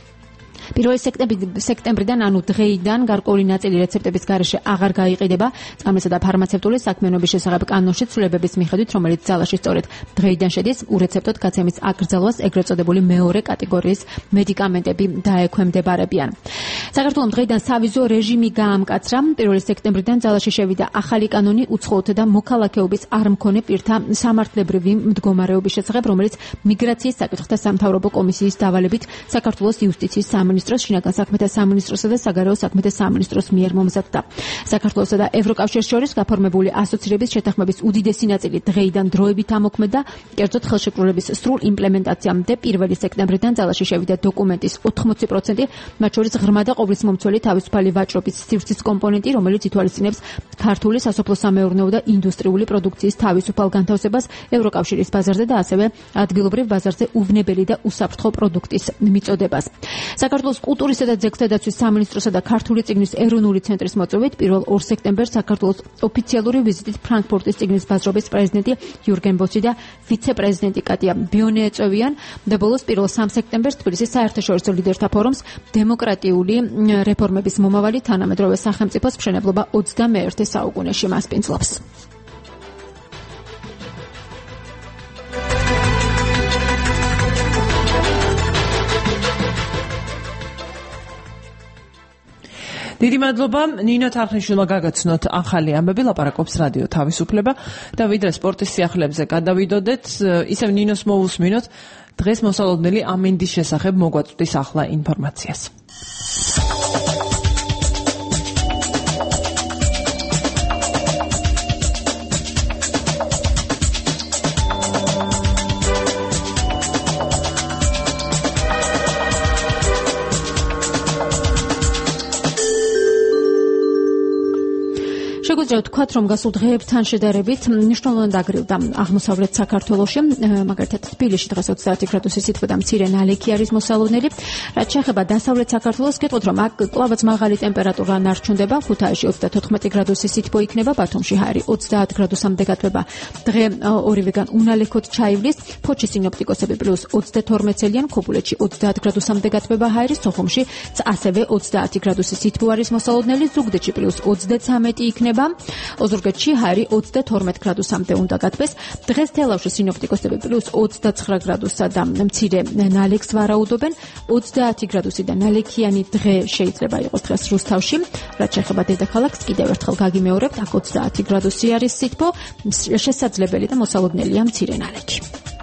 პირველი სექტემბრიდან, ანუ დღეიდან გარკვეული ნაწილი რეცეპტების გარეშე აღარ გაიყიდება. წამლისა და ფარმაცევტული საქმიანობის შესახებ კანონში ცვლილებების მიხედვით, რომელიც ძალაში სწორედ დღეიდან შედის, ურეცეპტოდ გაცემის აკრძალვას ეგრეთ წოდებული მეორე კატეგორიის მედიკამენტები დაექვემდებარებიან. საქართველოს დღეიდან სავიზო რეჟიმი გაამკაცრა. პირველი სექტემბრიდან ძალაში შევიდა ახალი კანონი უცხოთა და მოქალაქეობის არ მქონე პირთა სამართლებრივი მდგომარეობის შესახებ, რომელიც მიგრაციის საკითხთა სამთავრობო კომისიის დავალებით საქართველოს იუსტიციის სამინისტროს, შინაგან საქმეთა სამინისტროსა და საგარეო საქმეთა სამინისტროს მიერ მომზადდა. საქართველოსა და ევროკავშირს შორის გაფორმებული ასოცირების შეთანხმების უდიდესი ნაწილი დღეიდან დროებით ამოქმედა. კერძოდ ხელშეკრულების სრულ იმპლემენტაციამდე პირველი სექტემბრიდან ძალაში შევიდა დოკუმენტის ოთხმოცი პროცენტი, მათ შორის ღრმა და ყოვლისმომცველი თავისუფალი ვაჭრობის სივრცის კომპონენტი, რომელიც ითვალისწინებს ქართული სასოფლო-სამეურნეო და ინდუსტრიული პროდუქციის თავისუფალ განთავსებას ევროკავშირის ბაზარზე და ასევე ადგილობრივ ბაზარზე უვნებელი და უსაფრთხო პროდუქტის მიწოდებას. საქართველოს კულტურისა და ძეგლთა დაცვის სამინისტროსა და ქართული წიგნის ეროვნული ცენტრის მოწვევით პირველ ორ სექტემბერს საქართველოს ოფიციალური ვიზიტით ფრანკფურტის წიგნის ბაზრობის პრეზიდენტი იურგენ ბოსი და ვიცე-პრეზიდენტი კატია ბიონე ეწევიან და ბოლოს პირველ სამ სექტემბერს თბილისის საერთაშორისო ლიდერთა ფორუმს დემოკრატიული რეფორმების მომავალი თანამედროვე სახელმწიფოს მშენებლობა ოცდამეერთე საუკუნეში მასპინძლობს. დიდი მადლობა ნინო თარხნიშვილმა გაგაცნოთ ახალი ამბები, ლაპარაკობს რადიო თავისუფლება და ვიდრე სპორტის სიახლეებზე გადავიდოდეთ, ისევ ნინოს მოვუსმინოთ დღეს მოსალოდნელი ამინდის შესახებ მოგვაწვდის ახლა ინფორმაციას. შეგვიძლია ვთქვათ, რომ გასულ დღეებთან შედარებით მნიშვნელოვნად აგროვდა აღმოსავლეთ საქართველოში, მაგალითად თბილისში დღეს ოცდაათი გრადუსი სითბო და მცირე ნალექი არის მოსალოდნელი. რაც შეეხება დასავლეთ საქართველოს, გეტყვით, რომ აქ კლავაც მაღალი ტემპერატურა ნარჩუნდება, ქუთაისში ოცდათოთხმეტი გრადუსი სითბო იქნება, ბათუმში ჰარი ოცდაათ გრადუსამდე გათბება. დღე ორივეგან უნალექოდ ჩაივლის, ფოჩის სინოპტიკოსები პლუს ოცდათორმეტ წელიან, ქობულეთში ოცდაათ გრადუსამდე გათბება ჰაერის, სოხუმში ასევე ოცდაათი გრადუსი სითბო არის მოსალოდნელი, ზუგდიდში პლუს ოცდაცამეტი იქნება. ოზურგეთში ჰარი ოცდათორმეტ გრადუსამდე უნდა გათბეს. დღეს თელავში სინოპტიკოსები პლუს ოცდაცხრა გრადუსსა და მცირე ნალექს ვარაუდობენ. ოცდაათი გრადუსი და ნალექიანი დღე შეიძლება იყოს დღეს რუსთავში. რაც შეეხება დედაქალაქს, კიდევ ერთხელ გაგიმეორებთ, აქ ოცდაათი გრადუსი არის სითბო, შესაძლებელი და მოსალოდნელია მცირე ნალექი.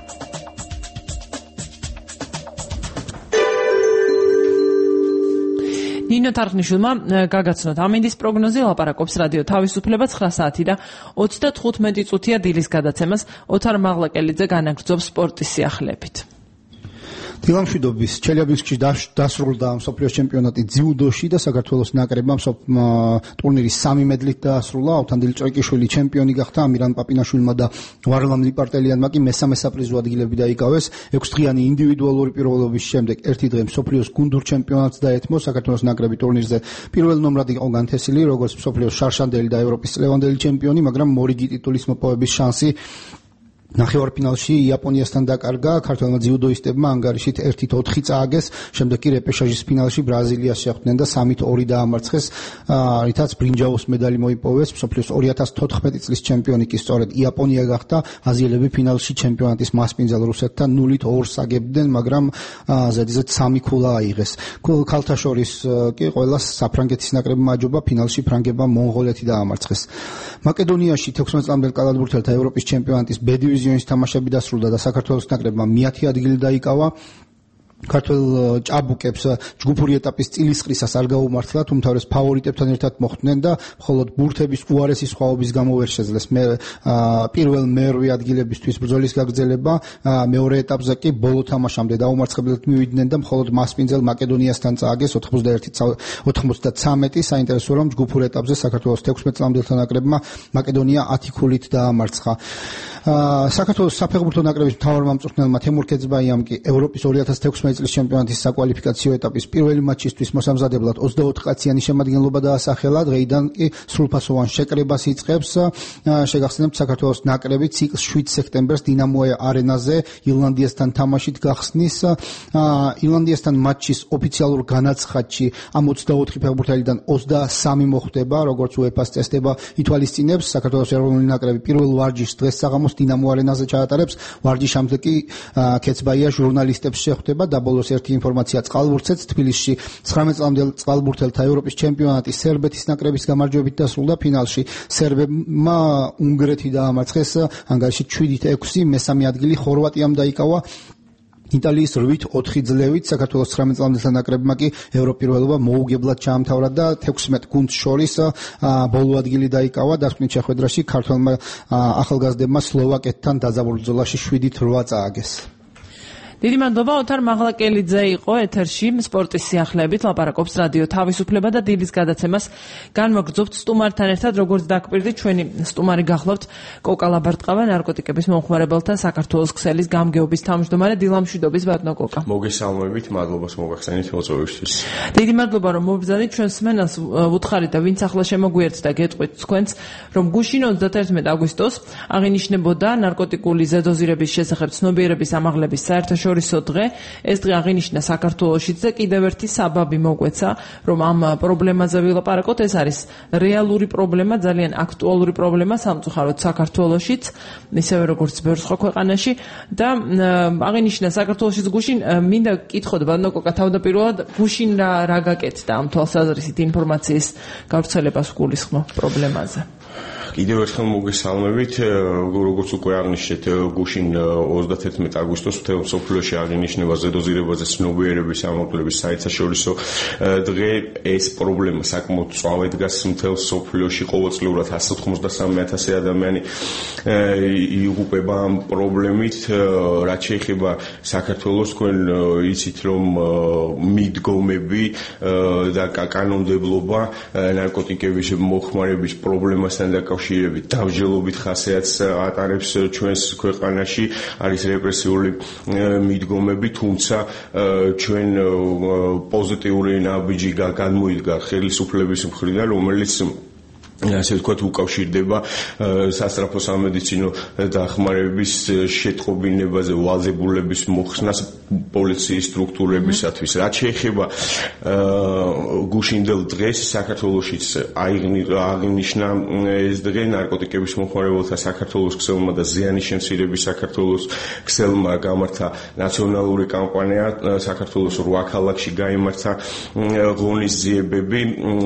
ნინო თარხნიშვილმა გაგაცნოთ ამინდის პროგნოზი, ლაპარაკობს რადიო თავისუფლება ცხრა საათი და ოცდათხუთმეტი წუთია დილის გადაცემას. ოთარ მაღლაკელიძე განაგრძობს სპორტის სიახლეებით. დილამშვიდობის ჩელიაბინსკში დასრულდა მსოფლიოს ჩემპიონატი ძიუდოში და საქართველოს ნაკრებმა ტურნირის სამი მედლით დაასრულა. ავთანდილ ჭრეკიშვილი ჩემპიონი გახდა, ამირან პაპინაშვილმა და ვარლამ ლიპარტელიანმა კი მესამე საპრიზო ადგილები დაიკავეს. ექვსდღიანი ინდივიდუალური პირველობის შემდეგ ერთი დღე მსოფლიოს გუნდურ ჩემპიონატს დაეთმო. საქართველოს ნაკრები ტურნირზე პირველ ნომრად იყო განთესილი, როგორც მსოფლიოს შარშანდელი და ევროპის წლევანდელი ჩემპიონი, მაგრამ მორიგი ტიტულის მოპოვების შანსი ნახევარფინალში იაპონიასთან დაკარგა. ქართველმა ძიუდოისტებმა ანგარიშით ერთით ოთხი წააგეს, შემდეგ კი რეპეშაჟის ფინალში ბრაზილიას შეხვდნენ და სამით ორი დაამარცხეს, რითაც ბრინჯაოს მედალი მოიპოვეს. მსოფლიოს ორი ათას თოთხმეტი წლის ჩემპიონი კი სწორედ იაპონია გახდა. აზიელები ფინალში ჩემპიონატის მასპინძელ რუსეთთან ნულით ორს აგებდნენ, მაგრამ ზედიზედ სამი ქულა აიღეს. ქალთა შორის კი ყველა საფრანგეთის ნაკრებმა აჯობა, ფინალში ფრანგებმა მონღოლეთი დაამარცხეს. მაკედონიაში თექვსმეტ წლამდელ კალათბურთელთა ევროპის ჩემპიონატის B დივიზიონის თამაშები დასრულდა და საქართველოს ნაკრებმა მეათე ადგილი დაიკავა. ქართველ ჭაბუკებს ჯგუფური ეტაპის წილისყრისას არ გაუმართლათ, უმთავრეს ფავორიტებთან ერთად მოხვდნენ და მხოლოდ ბურთების უარესი სხვაობის გამო ვერ შეძლეს მე პირველ მერვე ადგილებისთვის ბრძოლის გაგრძელება. მეორე ეტაპზე კი ბოლო თამაშამდე დაუმარცხებლად მივიდნენ და მხოლოდ მასპინძელ მაკედონიასთან წააგეს ოთხმოცდათრამეტი. საინტერესოა, რომ ჯგუფურ ეტაპზე საქართველოს თექვსმეტ წლამდელთა ნაკრებმა მაკედონია ათი ქულით დაამარცხა. საქართველოს საფეხბურთო ნაკრების მთავარმა მწვრთნელმა თემურ ქეძბაიამ კი ევროპის ორი ათას თექვსმეტი წლის ჩემპიონატის საკვალიფიკაციო ეტაპის პირველი მატჩისთვის მოსამზადებლად ოცდაოთხ კაციანი შემადგენლობა დაასახელა. დღეიდან კი სრულფასოვან შეკრებას იწყებს. შეგახსენებთ, საქართველოს ნაკრები ციკლს შვიდ სექტემბერს დინამო არენაზე ირლანდიასთან თამაშით გახსნის. ირლანდიასთან მატჩის ოფიციალურ განაცხადში ამ ოცდაოთხი ფეხბურთელიდან ოცდასამი მოხვდება, როგორც უეფას წესდება ითვალისწინებს. საქართველოს ეროვნული ნაკრები პირველ ვარჯიშს დღეს საღამოს დინამო არენაზე ჩაატარებს. ვარჯიშამდე კი ქეცბაია ჟურნალისტებს შეხვდება და ბოლოს ერთი ინფორმაცია წყალბურთზეც. თბილისში ცხრამეტ წლამდელ წყალბურთელთა ევროპის ჩემპიონატი სერბეთის ნაკრების გამარჯვებით დასრულდა. ფინალში სერბებმა უნგრეთი დაამარცხეს ანგარიშით შვიდით ექვსი, მესამე ადგილი ხორვატიამ დაიკავა. იტალიის რვით ოთხი ძლევით. საქართველოს ცხრამეტ წლამდელთა ნაკრებმა კი ევროპირველობა მოუგებლად ჩაამთავრა და თექვსმეტ გუნდს შორის ბოლო ადგილი დაიკავა. დასკვნით შეხვედრაში ქართველმა ახალგაზრდებმა სლოვაკეთთან დაძაბულ ბრძოლაში შვიდით რვა წააგეს. დიდი მადლობა. ოთარ მაღლაკელიძე იყო ეთერში სპორტის სიახლეებით, ლაპარაკობს რადიო თავისუფლება და დილის გადაცემას განმოგრძობთ სტუმართან ერთად. როგორც დაგკვირდით, ჩვენი სტუმარი გახლავთ კოკა ლაბარტყავა, ნარკოტიკების მომხმარებელთა საქართველოს ქსელის გამგეობის თავმჯდომარე. დილამშვიდობის ბატონო კოკა. მოგესალმებით, მადლობას მოგახსენით მოწვევისთვის. დიდი მადლობა, რომ მობრძანით ჩვენ სმენელს უთხარით და ვინც ახლა შემოგვიერთდა და გეტყვით თქვენს, რომ გუშინ ოცდათერთმეტ აგვისტოს აღინიშნებოდა ნარკოტიკული ზედოზირების შესახებ ცნობიერების ამაღლების საერთაშორისო შორისო დღე. ეს დღე აღინიშნა საქართველოშიც და კიდევ ერთი საბაბი მოგვეცა, რომ ამ პრობლემაზე ვილაპარაკოთ. ეს არის რეალური პრობლემა, ძალიან აქტუალური პრობლემა სამწუხაროდ საქართველოშიც, ისევე როგორც ბევრ სხვა ქვეყანაში და აღინიშნა საქართველოშიც გუშინ. მინდა გკითხოთ ბატონო კოკა, თავდაპირველად გუშინ რა რა გაკეთდა ამ თვალსაზრისით ინფორმაციის გავრცელებას გულისხმობ პრობლემაზე? კიდევ ერთხელ მოგესალმებით. როგორც უკვე აღნიშნეთ, გუშინ ოცდათერთმეტ აგვისტოს მთელ მსოფლიოში აღინიშნება ზედოზირებაზე ცნობიერების ამაღლების საერთაშორისო დღე. ეს პრობლემა საკმაოდ წვავედ დგას მთელ მსოფლიოში. ყოველწლიურად ასი ოცდასამი ათასი ადამიანი იღუპება ამ პრობლემით. რაც შეეხება საქართველოს, თქვენ იცით, რომ მიდგომები და კანონმდებლობა ნარკოტიკების მოხმარების პრობლემასთან დაკავშირებით დავჯელობით ხასიათს ატარებს ჩვენს ქვეყანაში. არის რეპრესიული მიდგომები, თუმცა ჩვენ პოზიტიური ნაბიჯი განმოიდგა ხელისუფლების მხრიდან, რომელიც ასე ვთქვათ, უკავშირდება სასწრაფო სამედიცინო დახმარების შეტყობინებაზე ვალდებულების მოხსნას პოლიციის სტრუქტურებისათვის. რაც შეეხება გუშინდელ დღეს საქართველოშიც აღინიშნა ეს დღე ნარკოტიკების მომხმარებელთა საქართველოს ქსელმა და ზიანის შემცირების საქართველოს ქსელმა გამართა ნაციონალური კამპანია. საქართველოს რვა ქალაქში გაიმართა ღონისძიებები.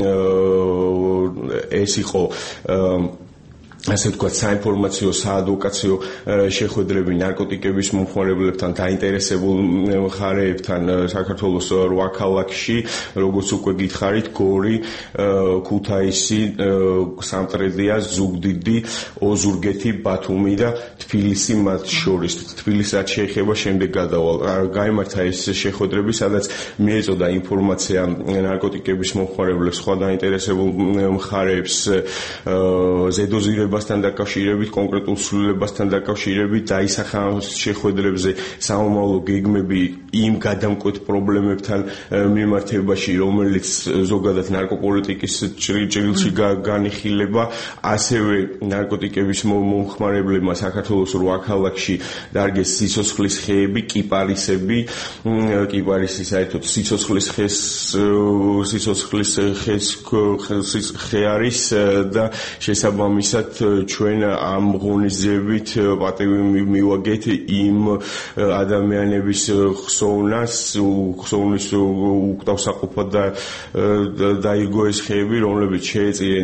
ეს იყო ასე ვთქვათ, საინფორმაციო, საადვოკაციო შეხვედრები ნარკოტიკების მომხმარებლებთან, დაინტერესებულ მხარეებთან საქართველოს რვა ქალაქში, როგორც უკვე გითხარით, გორი, ქუთაისი, სამტრედია, ზუგდიდი, ოზურგეთი, ბათუმი და თბილისი მათ შორის. თბილისს რაც შეეხება, შემდეგ გადავალ. გაიმართა ეს შეხვედრები, სადაც მიეწოდა ინფორმაცია ნარკოტიკების მომხმარებლებს, სხვა დაინტერესებულ მხარეებს ზედოზირებასთან დაკავშირებით, კონკრეტულ ცვლილებასთან დაკავშირებით, დაისახა შეხვედრებზე სამომავლო გეგმები იმ გადამკვეთ პრობლემებთან მიმართებაში, რომელიც ზოგადად ნარკოპოლიტიკის ჭრილში განიხილება, ასევე ნარკოტიკების მომხმარებლებმა საქართველოს რვა ქალაქში დარგეს სიცოცხლის ხეები, კიპარისები, კიპარისი საერთოდ სიცოცხლის ხეს სიცოცხლის ხეს ხე არის და შესაბამისად ჩვენ ამ ღონისძიებით პატივი მივაგეთ იმ ადამიანების ხსოვნას, ხსოვნის უკტავსაყოფად და დაირგო ეს ხეები, რომლებიც შეეწირენ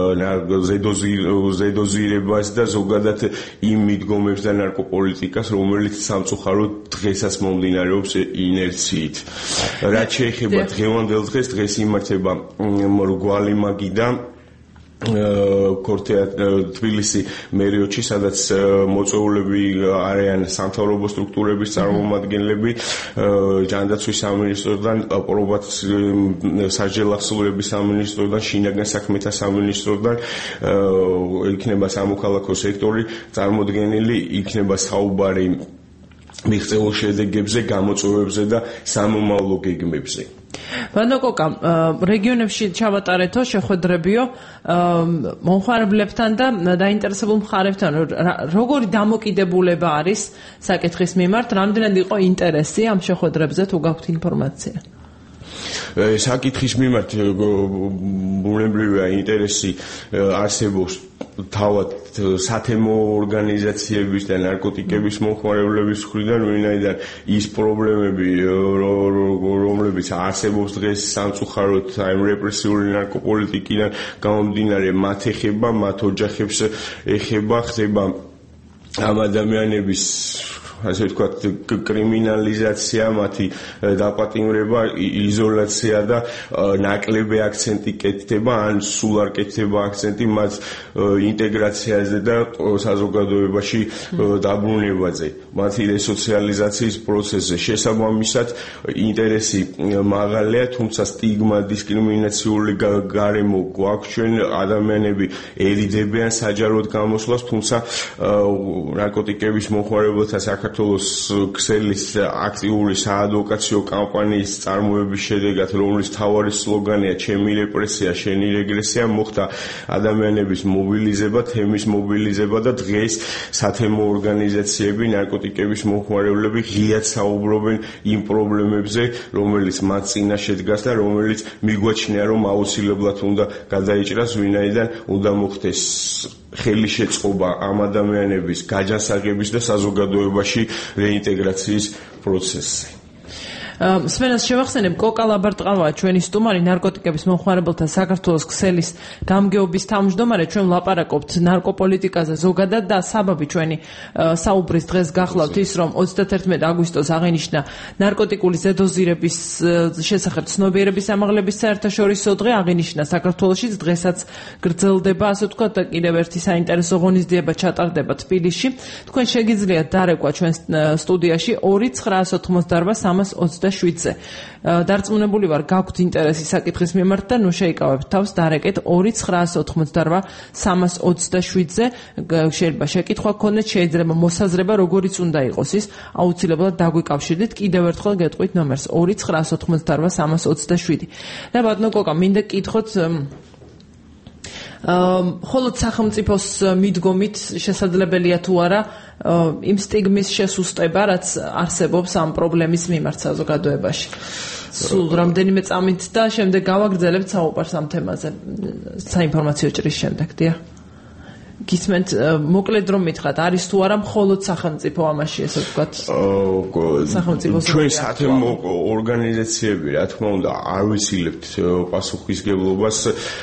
ზედოზირებას და ზოგადად იმ მიდგომებს და ნარკოპოლიტიკას, რომელიც სამწუხაროდ დღესაც მომდინარეობს ინერციით. რაც შეეხება დღევანდელ დღეს, დღეს იმართება მრგვალი მაგიდა ქორთია თბილისი მერიოჩი, სადაც მოწვეულები არიან სამთავრობო სტრუქტურების წარმომადგენლები, ჯანდაცვის სამინისტროდან, სასჯელ ახსოვების სამინისტროდან, შინაგან საქმეთა სამინისტროდან, იქნება სამოქალაქო სექტორი წარმოდგენილი, იქნება საუბარი მიღწეულ შედეგებზე, გამოწვევებზე და სამომავლო გეგმებზე. ვანოკოკა, რეგიონებში ჩავატარეთო შეხვედრებიო მომხმარებლებთან და დაინტერესებულ მხარებთან, როგორი დამოკიდებულება არის საკითხის მიმართ, რამდენად იყო ინტერესი ამ შეხვედრებზე, თუ გაქვთ ინფორმაცია? საკითხის მიმართ ბუნებრივია ინტერესი არსებობს თავად სათემო ორგანიზაციების და ნარკოტიკების მომხმარებლების მხრიდან, ვინაიდან ის პრობლემები, რომლებიც არსებობს დღეს სამწუხაროდ აი რეპრესიული ნარკოპოლიტიკიდან გამომდინარე, მათ ეხება, მათ ოჯახებს ეხება, ხდება ამ ადამიანების ასე ვთქვათ, კრიმინალიზაცია, მათი დაპატიმრება, იზოლაცია და ნაკლები აქცენტი კეთდება, ან სულ არ კეთდება აქცენტი მათ ინტეგრაციაზე და საზოგადოებაში დაბრუნებაზე, მათი რესოციალიზაციის პროცესზე. შესაბამისად, ინტერესი მაღალია, თუმცა სტიგმა, დისკრიმინაციული გარემო გვაქვს ჩვენ, ადამიანები ერიდებიან საჯაროდ გამოსვლას, თუმცა ნარკოტიკების მომხმარებელთა საქართველოს ქსელის აქტიური საადვოკაციო კამპანიის წარმოების შედეგად, რომლის მთავარი სლოგანია ჩემი რეპრესია, შენი რეგრესია, მოხდა ადამიანების მობილიზება, თემის მობილიზება და დღეს სათემო ორგანიზაციები, ნარკოტიკების მომხმარებლები ღიად საუბრობენ იმ პრობლემებზე, რომელიც მათ წინაშე დგას და რომელიც მიგვაჩნია, რომ აუცილებლად უნდა გადაიჭრას, ვინაიდან უნდა მოხდეს ხელი შეწყობა ამ ადამიანების გაჯანსაღების და საზოგადოებაში რეინტეგრაციის პროცესზე. სვენას შევახსენებ, კოკა ლაბარტყავაა ჩვენი სტუმარი, ნარკოტიკების მომხმარებელთა საქართველოს ქსელის გამგეობის თავმჯდომარე. ჩვენ ვლაპარაკობთ ნარკოპოლიტიკაზე ზოგადად და საბაბი ჩვენი საუბრის დღეს გახლავთ ის, რომ ოცდაათერთმეტი აგვისტოს აღინიშნა ნარკოტიკული ზედოზირების შესახებ ცნობიერების ამაღლების საერთაშორისო დღე, აღინიშნა საქართველოშიც, დღესაც გრძელდება, ასე ვთქვათ, და კიდევ ერთი საინტერესო ღონისძიება ჩატარდება თბილისში. თქვენ შეგიძლიათ დარეკვა ჩვენ სტუდიაში ორი ცხრაასი ოცდაოთხმოცდაარბა სამას ოცდაშვიდზე. დარწმუნებული ვარ, გაქვთ ინტერესი საკითხის მიმართ და ნუ შეიკავებთ თავს, დარეკეთ ორი ცხრაასი ოცდაოთხმოცდაარბა სამას ოცდაშვიდზე. შეიძლება შეკითხვა გქონდეთ, შეიძლება მოსაზრება, როგორიც უნდა იყოს ის, აუცილებლად დაგვიკავშირდით. კიდევ ერთხელ გეტყვით ნომერს ორი ცხრაასი ოცდაოთხმოცდაარბა სამას ოცდაშვიდი. და ბატონო კოკა, მინდა გკითხოთ მხოლოდ სახელმწიფოს მიდგომით შესაძლებელია თუ არა იმ სტიგმის შესუსტება, რაც არსებობს ამ პრობლემის მიმართ საზოგადოებაში. სულ რამდენიმე წამით და შემდეგ გავაგრძელებთ საუბარს ამ თემაზე საინფორმაციო ჭრის შემდეგ, დიახ. გისმენთ მოკლედ რომ მითხრათ არის თუ არა მხოლოდ სახელმწიფო ამაში ესე ვთქვათ სახელმწიფოს ჩვენ სათემო ორგანიზაციები რა თქმა უნდა არ ვიცილებთ პასუხისგებლობას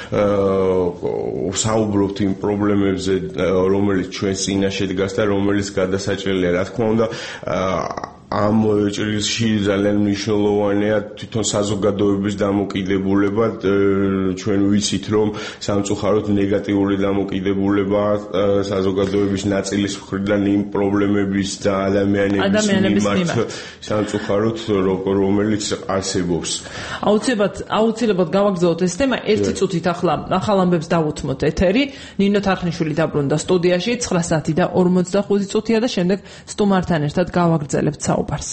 საუბრობთ იმ პრობლემებზე რომელიც ჩვენ წინაშე დგას და რომელიც გადასაჭრელია რა თქმა უნდა ამ ჭრილში ძალიან მნიშვნელოვანია თვითონ საზოგადოების დამოკიდებულება ჩვენ ვიცით რომ სამწუხაროდ ნეგატიური დამოკიდებულება საზოგადოების ნაწილის მხრიდან იმ პრობლემების და ადამიანების მიმართ სამწუხაროდ რომელიც არსებობს აუცილებლად აუცილებლად გავაგრძელოთ ეს თემა ერთი წუთით ახლა ახალ ამბებს დავუთმოთ ეთერი ნინო თარხნიშვილი დაბრუნდა სტუდიაში ცხრა საათი და ორმოცდახუთი წუთია და შემდეგ სტუმართან ერთად გავაგრძელებთ საუბარს.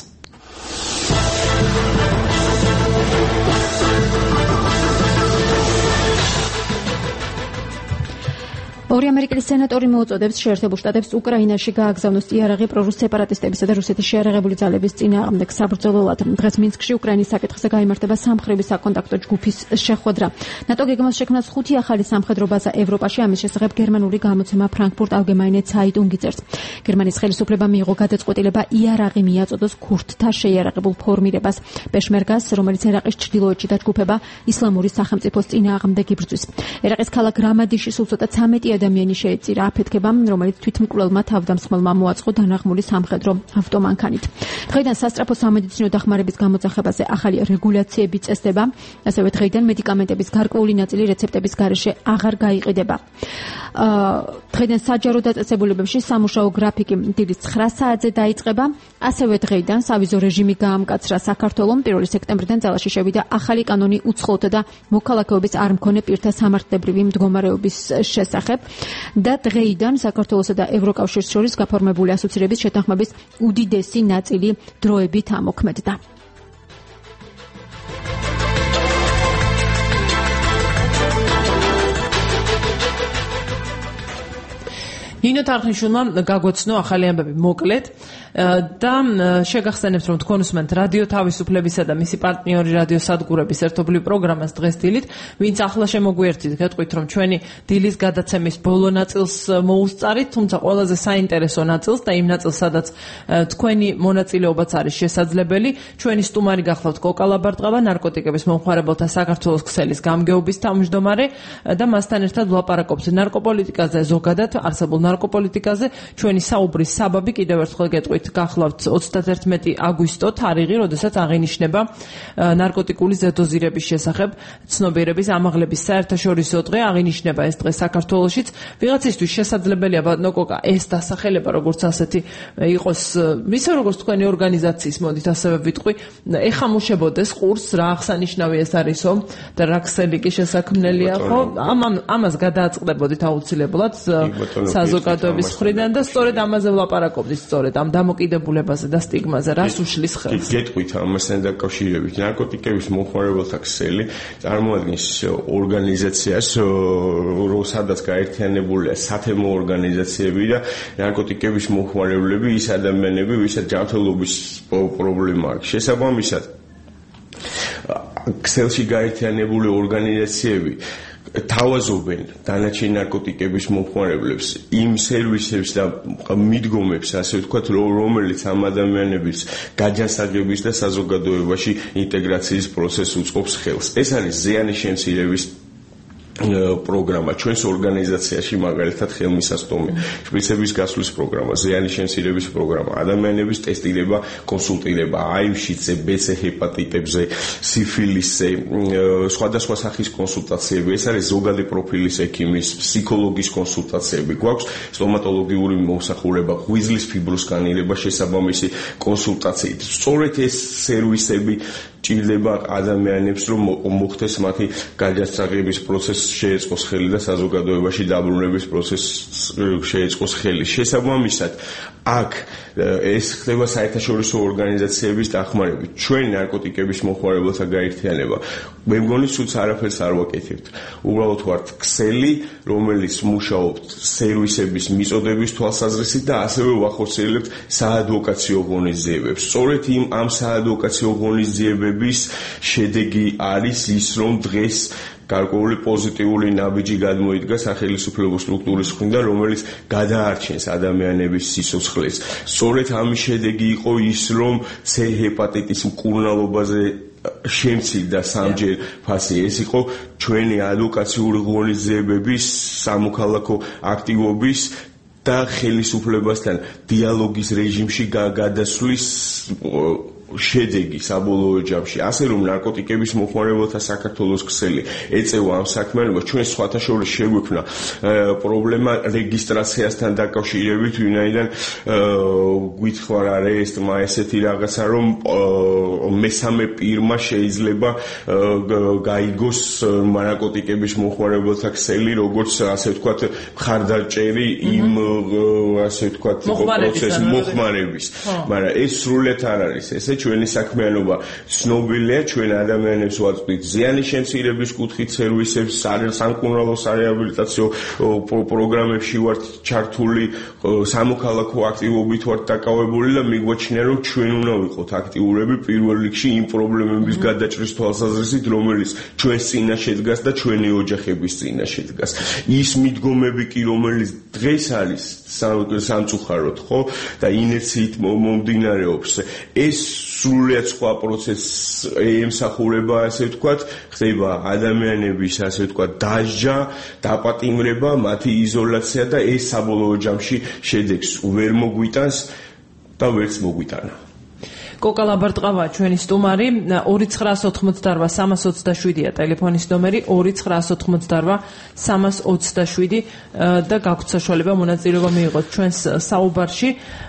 ორი ამერიკელი სენატორი მოუწოდებს შეერთებულ შტატებს უკრაინაში გააგზავნოს იარაღი პრორუს სეპარატისტებისა და რუსეთის შეიარაღებული ძალების წინააღმდეგ საბრძოლველად. დღეს მინსკში უკრაინის საკითხზე გაიმართება სამხედროების საკონტაქტო ჯგუფის შეხვედრა. ნატო გეგმავს შექმნას ხუთი ახალი სამხედრო ბაზა ევროპაში, ამის შესახებ გერმანული გამოცემა Frankfurt Allgemeine Zeitung წერს. გერმანიის ხელისუფლებამ მიიღო გადაწყვეტილება იარაღი მიაწოდოს ქურთთა შეიარაღებულ ფორმირებას პეშმერგას, რომელიც ერაყის ჩრდილოეთში დაჯგუფება ისლამური სახელმწიფოს წინააღმდეგ იბრძვის. ერაყის ქალაქ რამადიში სულ ცოტა ცამეტი ადამიანი შეეწირა აფეთქებამ, რომელიც თვითმკვლელმა თავდამსხმელმა მოაწყო დანაღმული სამხედრო ავტომანქანით. დღეიდან სასწრაფო სამედიცინო დახმარების გამოძახებაზე ახალი რეგულაციები წესდება, ასევე დღეიდან მედიკამენტების გარკვეული ნაწილი რეცეპტების გარეშე აღარ გაიყიდება. დღეიდან საჯარო დაწესებულებებში სამუშაო გრაფიკი დილის ცხრა საათზე დაიწყება, ასევე დღეიდან სავიზო რეჟიმი გაამკაცრა საქართველომ, პირველი სექტემბრიდან ძალაში შევიდა ახალი კანონი უცხოთა და მოქალაქეობის არ მქონე პირთა სამართლებრივი მდგომარეობის შესახებ. და დღეიდან საქართველოსა და ევროკავშირს შორის გაფორმებული ასოცირების შეთანხმების უდიდესი ნაწილი დროებით ამოქმედდა. ნინო თარხნიშვილმა გაგვეცნო ახალი ამბები მოკლედ და შეგახსენებთ რომ თქვენ უსმენთ რადიო თავისუფლებისა და მისი პარტნიორი რადიო სადგურების ერთობლივ პროგრამას დღეს დილით, ვინც ახლა შემოგვიერთით, გეტყვით რომ ჩვენი დილის გადაცემის ბოლო ნაწილს მოუსწარით, თუმცა ყველაზე საინტერესო ნაწილს და იმ ნაწილს, სადაც თქვენი მონაწილეობაც არის შესაძლებელი, ჩვენი სტუმარი გახლავთ კოკა ლაბარტყავა, ნარკოტიკების მომხმარებელთა საქართველოს ქსელის გამგეობის თავმჯდომარე და მასთან ერთად ვლაპარაკობთ ნარკოპოლიტიკაზე, ზოგადად არსებულ ნარკოპოლიტიკაზე. ჩვენი საუბრის საბაბი კიდევ ერთხელ გეტყვით გახლავთ ოცდაერთმეტი აგვისტო თარიღი, როდესაც აღინიშნება ნარკოტიკული ზედოზირების შესახებ ცნობიერების ამაღლების საერთაშორისო დღე. აღინიშნება ეს დღე საქართველოშიც. ვიღაცისთვის შესაძლებელია ბატონო კოკა ეს დასახელება როგორც ასეთი იყოს, ისე როგორც თქვენი ორგანიზაციის მოდით ასევე ვიტყვი, ეხამუშებოდეს ყურს, რა აღსანიშნავი ეს არისო და რა ქსელი კი შესაქმნელია, ხო? ამას გადააწყდებოდით აუცილებლად საზოგადოების მხრიდან და სწორედ ამაზე ვლაპარაკობდით, სწორედ ამ დამოკიდებულებაზე და სტიგმაზე, რას უშლის ხელს. გეტყვით ამასთან დაკავშირებით, ნარკოტიკების მომხმარებელთა ქსელი წარმოადგენს ორგანიზაციას, სადაც გაერთიანებულია სათემო ორგანიზაციები და ნარკოტიკების მომხმარებლები, ის ადამიანები, ვისაც ჯანმრთელობის პრობლემა აქვს. შესაბამისად, ქსელში გაერთიანებული ორგანიზაციები თავაზობენ დანარჩენი ნარკოტიკების მომხმარებლებს იმ სერვისებს და მიდგომებს, ასე ვთქვათ, რომელიც ამ ადამიანების გაჯანსაღების და საზოგადოებაში ინტეგრაციის პროცესს უწყობს ხელს. ეს არის ზიანის შემცირების პროგრამა ჩვენს ორგანიზაციაში, მაგალითად ხელმისაწვდომი შპრიცების გასვლის პროგრამა, ზიანის შემცირების პროგრამა, ადამიანების ტესტირება, კონსულტირება აივ-შიდზე, ბე-ცე ჰეპატიტებზე, სიფილისზე, სხვადასხვა სახის კონსულტაციები. ეს არის ზოგადი პროფილის ექიმის, ფსიქოლოგის კონსულტაციები. გვაქვს სტომატოლოგიური მომსახურება, ღვიძლის ფიბროს განირება, შესაბამისი კონსულტაციით. სწორედ ეს სერვისები ჭირდება ადამიანებს რომ მოხდეს მათი გაჯასწრების პროცესი შეეწყოს ხელი და საზოგადოებაში დაბრუნების პროცესი შეეწყოს ხელი. შესაბამისად, აქ ეს ხდება საერთაშორისო ორგანიზაციების დახმარებით. ჩვენ ნარკოტიკების მოხმარებელთა გაერთიანება მე მგონი სულს არაფერს არ ვაკეთებთ. უბრალოდ ვართ ქსელი, რომელიც მუშაობთ სერვისების მიწოდების თვალსაზრისით და ასევე ვახორციელებთ საადვოკაციო ღონისძიებებს. სწორედ იმ ამ საადვოკაციო ღონისძიებების შედეგი არის ის, რომ დღეს გარკვეული პოზიტიური ნაბიჯი გადმოიდგა სახელმწიფო სტრუქტურის მხრიდან, რომელიც გადაარჩენს ადამიანების სიცოცხლეს. სწორედ ამის შედეგი იყო ის, რომ C ჰეპატიტის მკურნალობაზე შემცირდა სამჯერ ფასი. ეს იყო ჩვენი ადვოკაციური ღონისძიებების, სამოქალაქო აქტივობის და ხელისუფლებასთან დიალოგის რეჟიმში გადასვლის შედეგი საბოლოო ჯამში. ასე რომ ნარკოტიკების მოხმარებელთა საქართველოს ქსელი ეწევა ამ საქმიანობას, ჩვენ სხვათა შორის შეგვექმნა პრობლემა რეგისტრაციასთან დაკავშირებით, ვინაიდან გვითხოვარ რეესტრმა ესეთი რაღაცა, რომ მესამე პირმა შეიძლება გაიგოს ნარკოტიკების მოხმარებელთა ქსელი, როგორც ასე ვთქვათ, მხარდაჭერი იმ ასე ვთქვათ პროცესის მოხმარების. მაგრამ ეს სრულად არ არის. ესე ჩვენი საქმიანობა ცნობილია, ჩვენ ადამიანებს ვაწვდით ზიანის შემცირების კუთხით სერვისებს, სამკურნალო სარეაბილიტაციო პროგრამებში ვართ ჩართული, სამოქალაქო აქტივობით ვართ დაკავებული და მიგვაჩნია, რომ ჩვენ უნდა ვიყოთ აქტიურები პირველ რიგში იმ პრობლემების გადაჭრის თვალსაზრისით, რომელიც ჩვენს წინაშე დგას და ჩვენი ოჯახების წინაშე დგას. ის მიდგომები კი, რომელიც დღეს არის სამწუხაროდ, ხო, და ინერციით მომდინარეობს, ეს სრულიად სხვა პროცესს ემსახურება, ასე ვთქვათ, ხდება ადამიანების, ასე ვთქვათ, დასჯა, დაპატიმრება, მათი იზოლაცია და ეს საბოლოო ჯამში შედეგს ვერ მოგვიტანს და ვერც მოგვიტანა. კოკა ლაბარტყავა ჩვენი სტუმარი ორი ცხრაას ოთხმოცდაოთხ სამას ოცდაშვიდია ტელეფონის ნომერი ორი ცხრაას ოთხმოცდაოთხ სამას ოცდაშვიდი და გაქვთ საშუალება მონაწილეობა მიიღოთ ჩვენს საუბარში.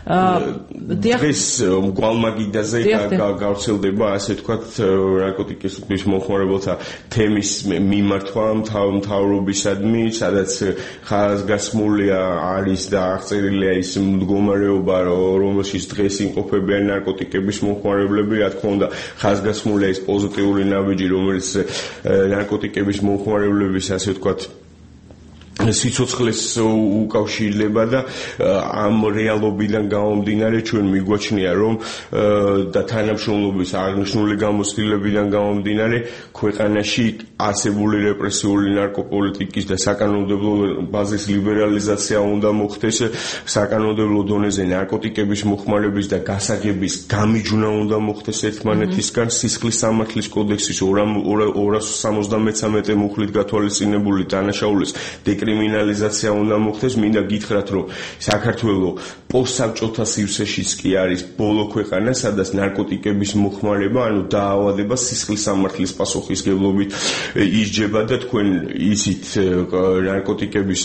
დღეს მგვალმაგიდაზე გავრცელდება, ასე ვთქვათ, ნარკოტიკების მოხმარებელთა თემის მიმართვა მთავრობისადმი, სადაც ხაზგასმულია არის და აღწერილია ის მდგომარეობა, რომელშიც დღეს იმყოფებიან ნარკოტიკების მოხმარებლები, რა თქმა უნდა, ხაზგასმულია ის პოზიტიური ნაბიჯი, რომელიც ნარკოტიკების მოხმარებლების, ასე ვთქვათ, სიცოცხლეს უკავშირდება და ამ რეალობიდან გამომდინარე ჩვენ მიგვაჩნია, რომ და თანამშრომლობის აღნიშნული გამოცდილებიდან გამომდინარე ქვეყანაში არსებული რეპრესიული ნარკოპოლიტიკის და საკანონმდებლო ბაზის ლიბერალიზაცია უნდა მოხდეს, საკანონმდებლო დონეზე ნარკოტიკების მოხმარების და გასაღების გამიჯვნა უნდა მოხდეს ერთმანეთისგან, სისხლის სამართლის კოდექსის ორას სამოცდამეცამეტე მუხლით გათვალისწინებული დანაშაულის კრიმინალიზაცია უნდა მოხდეს. მინდა გითხრათ, რომ საქართველოს პოსტსაბჭოთა სივრცეშიც კი არის ბოლო ქვეყანა, სადაც ნარკოტიკების მოხმარება, ანუ დაავადება სისხლის სამართლის პასუხისმგებლობით ისჯება და თქვენ ისიც ნარკოტიკების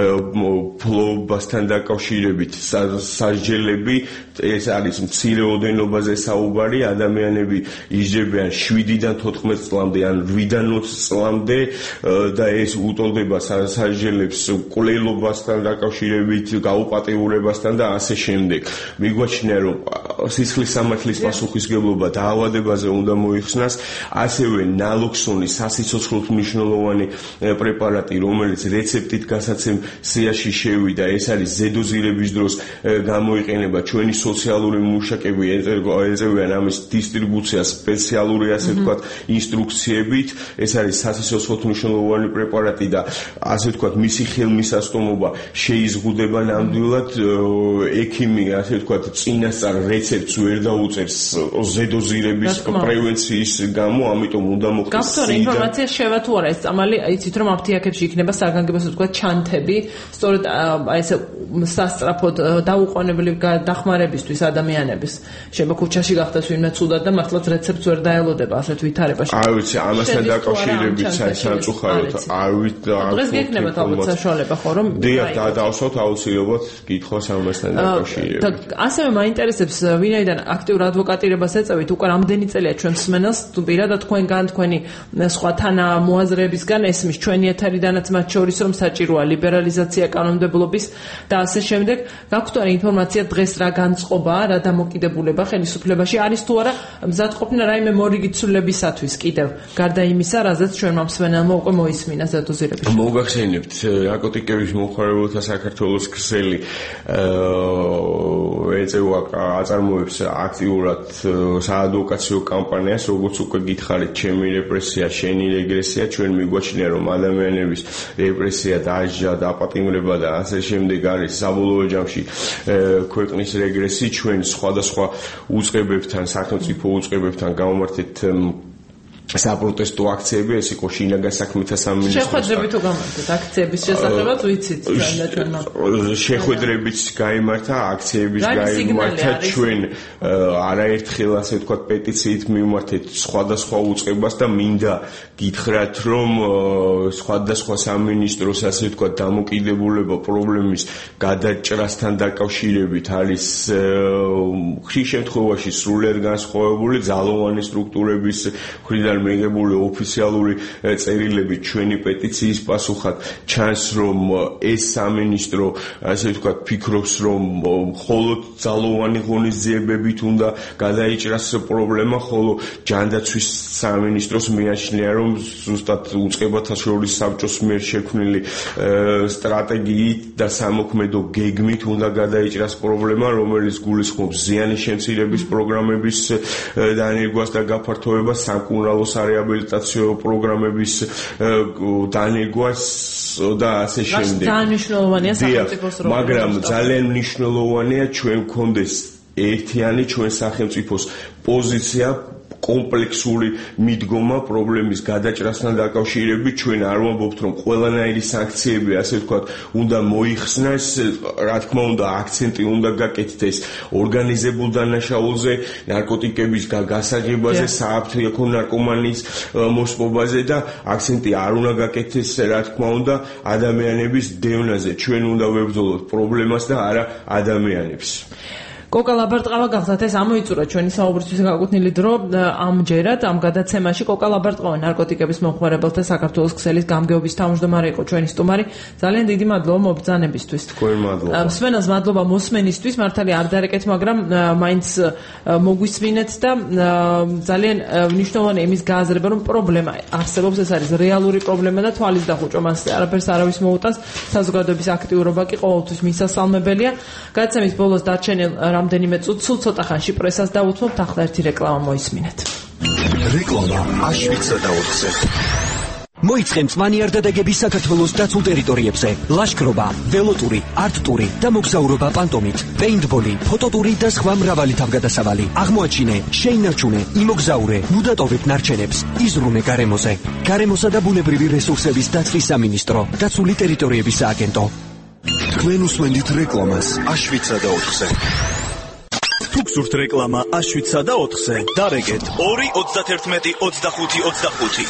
ფლობასთან დაკავშირებით სასჯელები, ეს არის მცირე ოდენობაზე საუბარი, ადამიანები ისჯებიან შვიდიდან თოთხმეტ წლამდე ან რვიდან ოცი წლამდე და ეს უტოლდება სასჯელებს კვლელობასთან დაკავშირებით, გაუპატიურებასთან და ასე შემდეგ. მიგვაჩნია, რომ სისხლის სამართლის პასუხისმგებლობა დაავადებაზე უნდა მოიხსნას, ასევე ნალოქსონი სასიცოცხლოდ მნიშვნელოვანი პრეპარატი, რომელიც რეცეპტით გასაცემ სიაში შევიდა, ეს არის ზედოზირების დროს გამოიყენება. ჩვენი სოციალური მუშაკები ეწევიან ამის დისტრიბუციას სპეციალური, ასე ვთქვათ, ინსტრუქციებით. ეს არის სასიცოცხლოდ მნიშვნელოვანი პრეპარატი და ასე ვთქვათ, მისი ხელმისაწვდომობა შეიზღუდება ნამდვილად. ექიმი, ასე ვთქვათ, წინასწარ რეცეპტს ვერ დაუწერს ზედოზირების პრევენციის გამო, ამიტომ უნდა მოხდეს. გასწორ ინფორმაცია შევა თუ არა ეს წამალი, იცით რომ აფთიაქებში იქნება საგანგებო, ვთქვათ, ჩანთები, სწორედ აი ესე სასწრაფოდ დაუყოვნებელი დახმარებისთვის ადამიანების. შეიძლება ქუჩაში გახდეს ვინმე ცუდად და მართლაც რეცეპტს ვერ დაელოდება ასეთ ვითარებაში. არ ვიცი, ამასთან დაკავშირებით საერთოდ არ ვიცი, დღეს გექნება ალბათ საშუალება ხო რომ დიახ და დავსვათ აუცილებლად კითხვას ამასთან დაკავშირებით. და ასევე მაინტერესებს ვინაიდან აქტიურ ადვოკატირებას ეწევით უკვე რამდენი წელია ჩვენ მსმენელს თუ პირადად თქვენგან თქვენი სხვა თანამოაზრეებისგან ესმის ჩვენი ეთერიდანაც მათ შორის რომ საჭიროა ლიბერალიზაცია კანონმდებლობის და ასე შემდეგ გაქვთ რა ინფორმაცია დღეს რა განწყობაა რა დამოკიდებულება ხელისუფლებაში არის თუ არა მზადყოფნა რაიმე მორიგი ცვლილებისათვის კიდევ გარდა იმისა რაზეც ჩვენმა მსმენელმა უკვე მოისმინა ზედოზირების მოგახსენებთ ნარკოტიკების მომხმარებელთა საქართველოს ქსელი ეწევა აწარმოებს აქტიურად საადვოკაციო კამპანიას როგორც უკვე გითხარით ჩემი რეპრესია შენი რეგრესია ჩვენ მიგვაჩნია რომ ადამიანების რეპრესია დაჟა და აპატიმრება და ასე შემდეგ არის საბოლოო ჯამში ქვეყნის რეგრესი ჩვენ სხვადასხვა უწყებებთან სახელმწიფო უწყებებთან გამომართეთ საპროტესტო აქციები ეს იყო შინაგან საქმეთა სამინისტროს შეხვედრები თუ გამართეთ აქციების შესახებაც ვიცით და ჩვენმა შეხვედრებიც გაიმართა აქციების გაიმართა ჩვენ არაერთხელ ასე ვთქვათ პეტიციით მივმართეთ სხვადასხვა უწყებას და მინდა გითხრათ რომ სხვადასხვა სამინისტროს ასე ვთქვათ დამოკიდებულება პრობლემის გადაჭრასთან დაკავშირებით არის ხშირ შემთხვევაში სრულიად განსხვავებული ძალოვანი სტრუქტურების მხრიდან მიღებული ოფიციალური წერილები ჩვენი პეტიციის პასუხად ჩანს რომ ეს სამინისტრო ასე ვთქვათ ფიქრობს რომ მხოლოდ ძალოვანი ღონისძიებებით უნდა გადაიჭრას პრობლემა ხოლო ჯანდაცვის სამინისტროს მიაჩნია რომ ზუსტად უწყებათა შორის საბჭოს მიერ შექმნილი სტრატეგიით და სამოქმედო გეგმით უნდა გადაიჭრას პრობლემა რომელიც გულისხმობს ზიანის შემცირების პროგრამების დანერგვას და გაფართოებას სამკურნალო სარეაბილიტაციო პროგრამების დანერგვას და ასე შემდეგ. ძალიან მნიშვნელოვანია სახელმწიფოს როლი. მაგრამ ძალიან მნიშვნელოვანია ჩვენ გქონდეს ერთიანი ჩვენ სახელმწიფოს პოზიცია კომპლექსური მიდგომა პრობლემის გადაჭრასთან დაკავშირებით ჩვენ არ ვამბობთ რომ ყველანაირი სანქციები ასე ვთქვათ უნდა მოიხსნას რა თქმა უნდა აქცენტი უნდა გაკეთდეს ორგანიზებულ დანაშაულზე ნარკოტიკების გასაღებაზე სააფთიაქო ნარკომანიის მოსპობაზე და აქცენტი არ უნდა გაკეთდეს რა თქმა უნდა ადამიანების დევნაზე ჩვენ უნდა ვებრძოლოთ პრობლემას და არა ადამიანებს კოკა ლაბარტყავა გახსათ ეს ამოიწურა ჩვენი საუბრისთვის გაკუთვნილი დრო ამჯერად ამ გადაცემაში კოკა ლაბარტყავა ნარკოტიკების მომხმარებელთა საქართველოს ქსელის გამგეობის თავმჯდომარე იყო ჩვენი სტუმარი ძალიან დიდი მადლობა მობრძანებისთვის თქვენ მადლობა მსმენელს მადლობა მოსმენისთვის მართალი არ დარეკეთ მაგრამ მაინც მოგვისმინეთ და ძალიან მნიშვნელოვანია იმის გააზრება რომ პრობლემა არსებობს ეს არის რეალური პრობლემა და თვალის დახუჭვა მას არაფერს არავის მოუტანს საზოგადოების აქტიურობა კი ყოველთვის მისასალმებელია გადაცემის ბოლოს დარჩენილ რამდენიმე წუთს სულ ცოტა ხანში პრესას დაუთმობთ ახლა ერთი რეკლამა მოისმინეთ. რეკლამა აშვიცა და ოთხზე. მოიწყე მწვანე არდადეგების საქართველოს დაცულ ტერიტორიებზე. ლაშქრობა, ველოტური, არტტური და მოგზაურობა პანტომით, პეინტბოლი, ფოტოტური და სხვა მრავალი თავგადასავალი. აღმოაჩინე, შეინარჩუნე, იმოგზაურე, მუდატოვებ ნარჩენებს, იზრუნე გარემოზე. გარემოსა და ბუნებრივი რესურსების დაცვის სამინისტრო, დაცული ტერიტორიების სააგენტო. თქვენ უსმენთ რეკლამას აშვიცა და ოთხზე. თუ გსურთ რეკლამა აშვიცა და ოთხზე, დარეგეთ ორი ოცდაერთმეტი ოცდახუთი ოცდახუთი.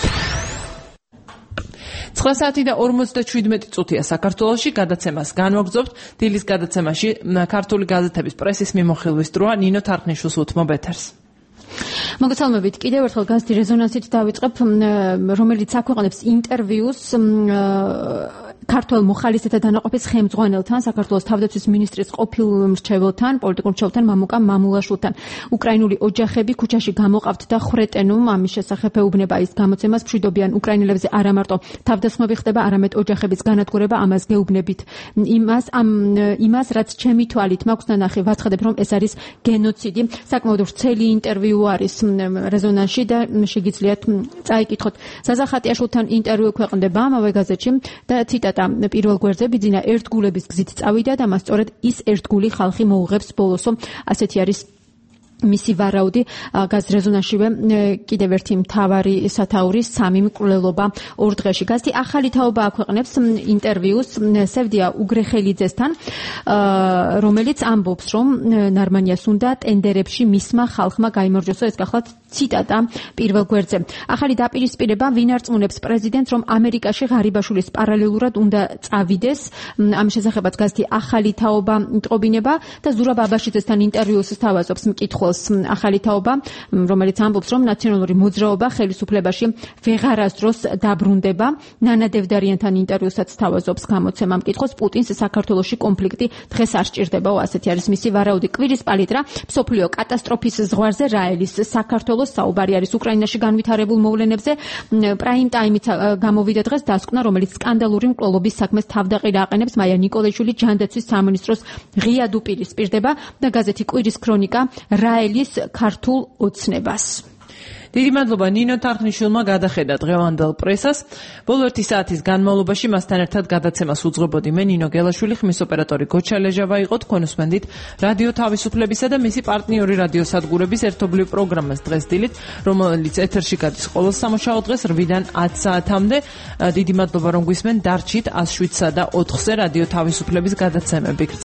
ცხრა საათი და ორმოცდაშვიდმეტი წუთია საქართველოში გადაცემას განვაგრძობთ დილის გადაცემაში ქართული გაზეთების პრესის მიმოხილვის დროა ნინო თარხნიშვილს უთმობ ეთერს მოგესალმებით კიდევ ერთხელ გაზეთი რეზონანსით დავიწყებ რომელიც აქვეყნებს ინტერვიუს ქართულ მოხალისეთა დანაყოფის ხელმძღვანელთან, საქართველოს თავდაცვის მინისტრის ყოფილ მრჩეველთან, პოლიტიკურ მრჩეველთან მამუკამ მამულაშვილთან. უკრაინული ოჯახები ქუჩაში გამოყავთ და ხრეტენ, ამის შესახებ ეუბნება ის გამოცემას, მშვიდობიან უკრაინელებზე არა მარტო თავდასხმები ხდება, არამედ ოჯახების განადგურება, ამას გეუბნებით. იმას, ამ იმას, რაც ჩემი თვალით მაქვს ნანახი, ვაცხადებ, რომ ეს არის გენოციდი. საკმაოდ ვრცელი ინტერვიუ არის რეზონანსში და შეგიძლიათ წაიკითხოთ. ზაზა ხატიაშვილთან ინტერვიუ ქვეყნდება ამავე გაზეთში და ციტატა პირველ გვერდზე ბიძინა ერთგულების გზით წავიდა და მას სწორედ ის ერთგული ხალხი მოუღებს ბოლოსო ასეთი არის მისი ვარაუდი გაზ რეზონანსშივე კიდევ ერთი მთავარი სათაური სამი მკვლელობა ორ დღეში. გაზეთი ახალი თაობა აქვეყნებს ინტერვიუს სევდია უგრეხელიძესთან, რომელიც ამბობს, რომ ნარმანიას უნდა ტენდერებში მისმა ხალხმა გაიმარჯვოს. ეს გახლავთ ციტატა პირველ გვერდზე. ახალი დაპირისპირება ვინ არწმუნებს პრეზიდენტს, რომ ამერიკაში ღარიბაშვილის პარალელურად უნდა წავიდეს. ამის შესახებაც გაზეთი ახალი თაობა ტყობინება და ზურაბ აბაშიძესთან ინტერვიუს სთავაზობს მკითხველს ახალი თაობა, რომელიც ამბობს, რომ ნაციონალური მოძრაობა ხელისუფლებაში ვეღარასდროს დაბრუნდება. ნანა დევდარიანთან ინტერვიუსაც სთავაზობს გამოცემა მკითხველს, პუტინს საქართველოში კონფლიქტი დღეს არ სჭირდებაო, ასეთი არის მისი ვარაუდი. კვირის პალიტრა მსოფლიო კატასტროფის ზღვარზე რაელის საქართველოს საუბარი არის უკრაინაში განვითარებულ მოვლენებზე. პრაიმ ტაიმიც გამოვიდა დღეს დასკვნა, რომელიც სკანდალური მკვლელობის საქმეს თავდაყირა აყენებს. მაია ნიკოლაიშვილი ჯანდაცვის სამინისტროს ღიად უპირისპირდება და გაზეთი კვირის ქრონიკა რაელის ქართულ ოცნებას. დიდი მადლობა ნინო თარხნიშვილმა გადახედა დღევანდელ პრესას. ბოლო ერთი საათის განმავლობაში მასთან ერთად გადაცემას უძღვებოდი მე ნინო გელაშვილი, ხმის ოპერატორი გოჩა ლეჟავა იყო. თქვენ უსმენდით რადიო თავისუფლებისა და მისი პარტნიორი რადიო სადგურების ერთობლივ პროგრამას დღეს დილით, რომელიც ეთერში გადის ყოველ სამუშაო დღეს რვიდან ათ საათამდე. დიდი მადლობა რომ გვისმენ, დარჩით ას შვიდსა და ოთხზე რადიო თავისუფლების გადაცემები.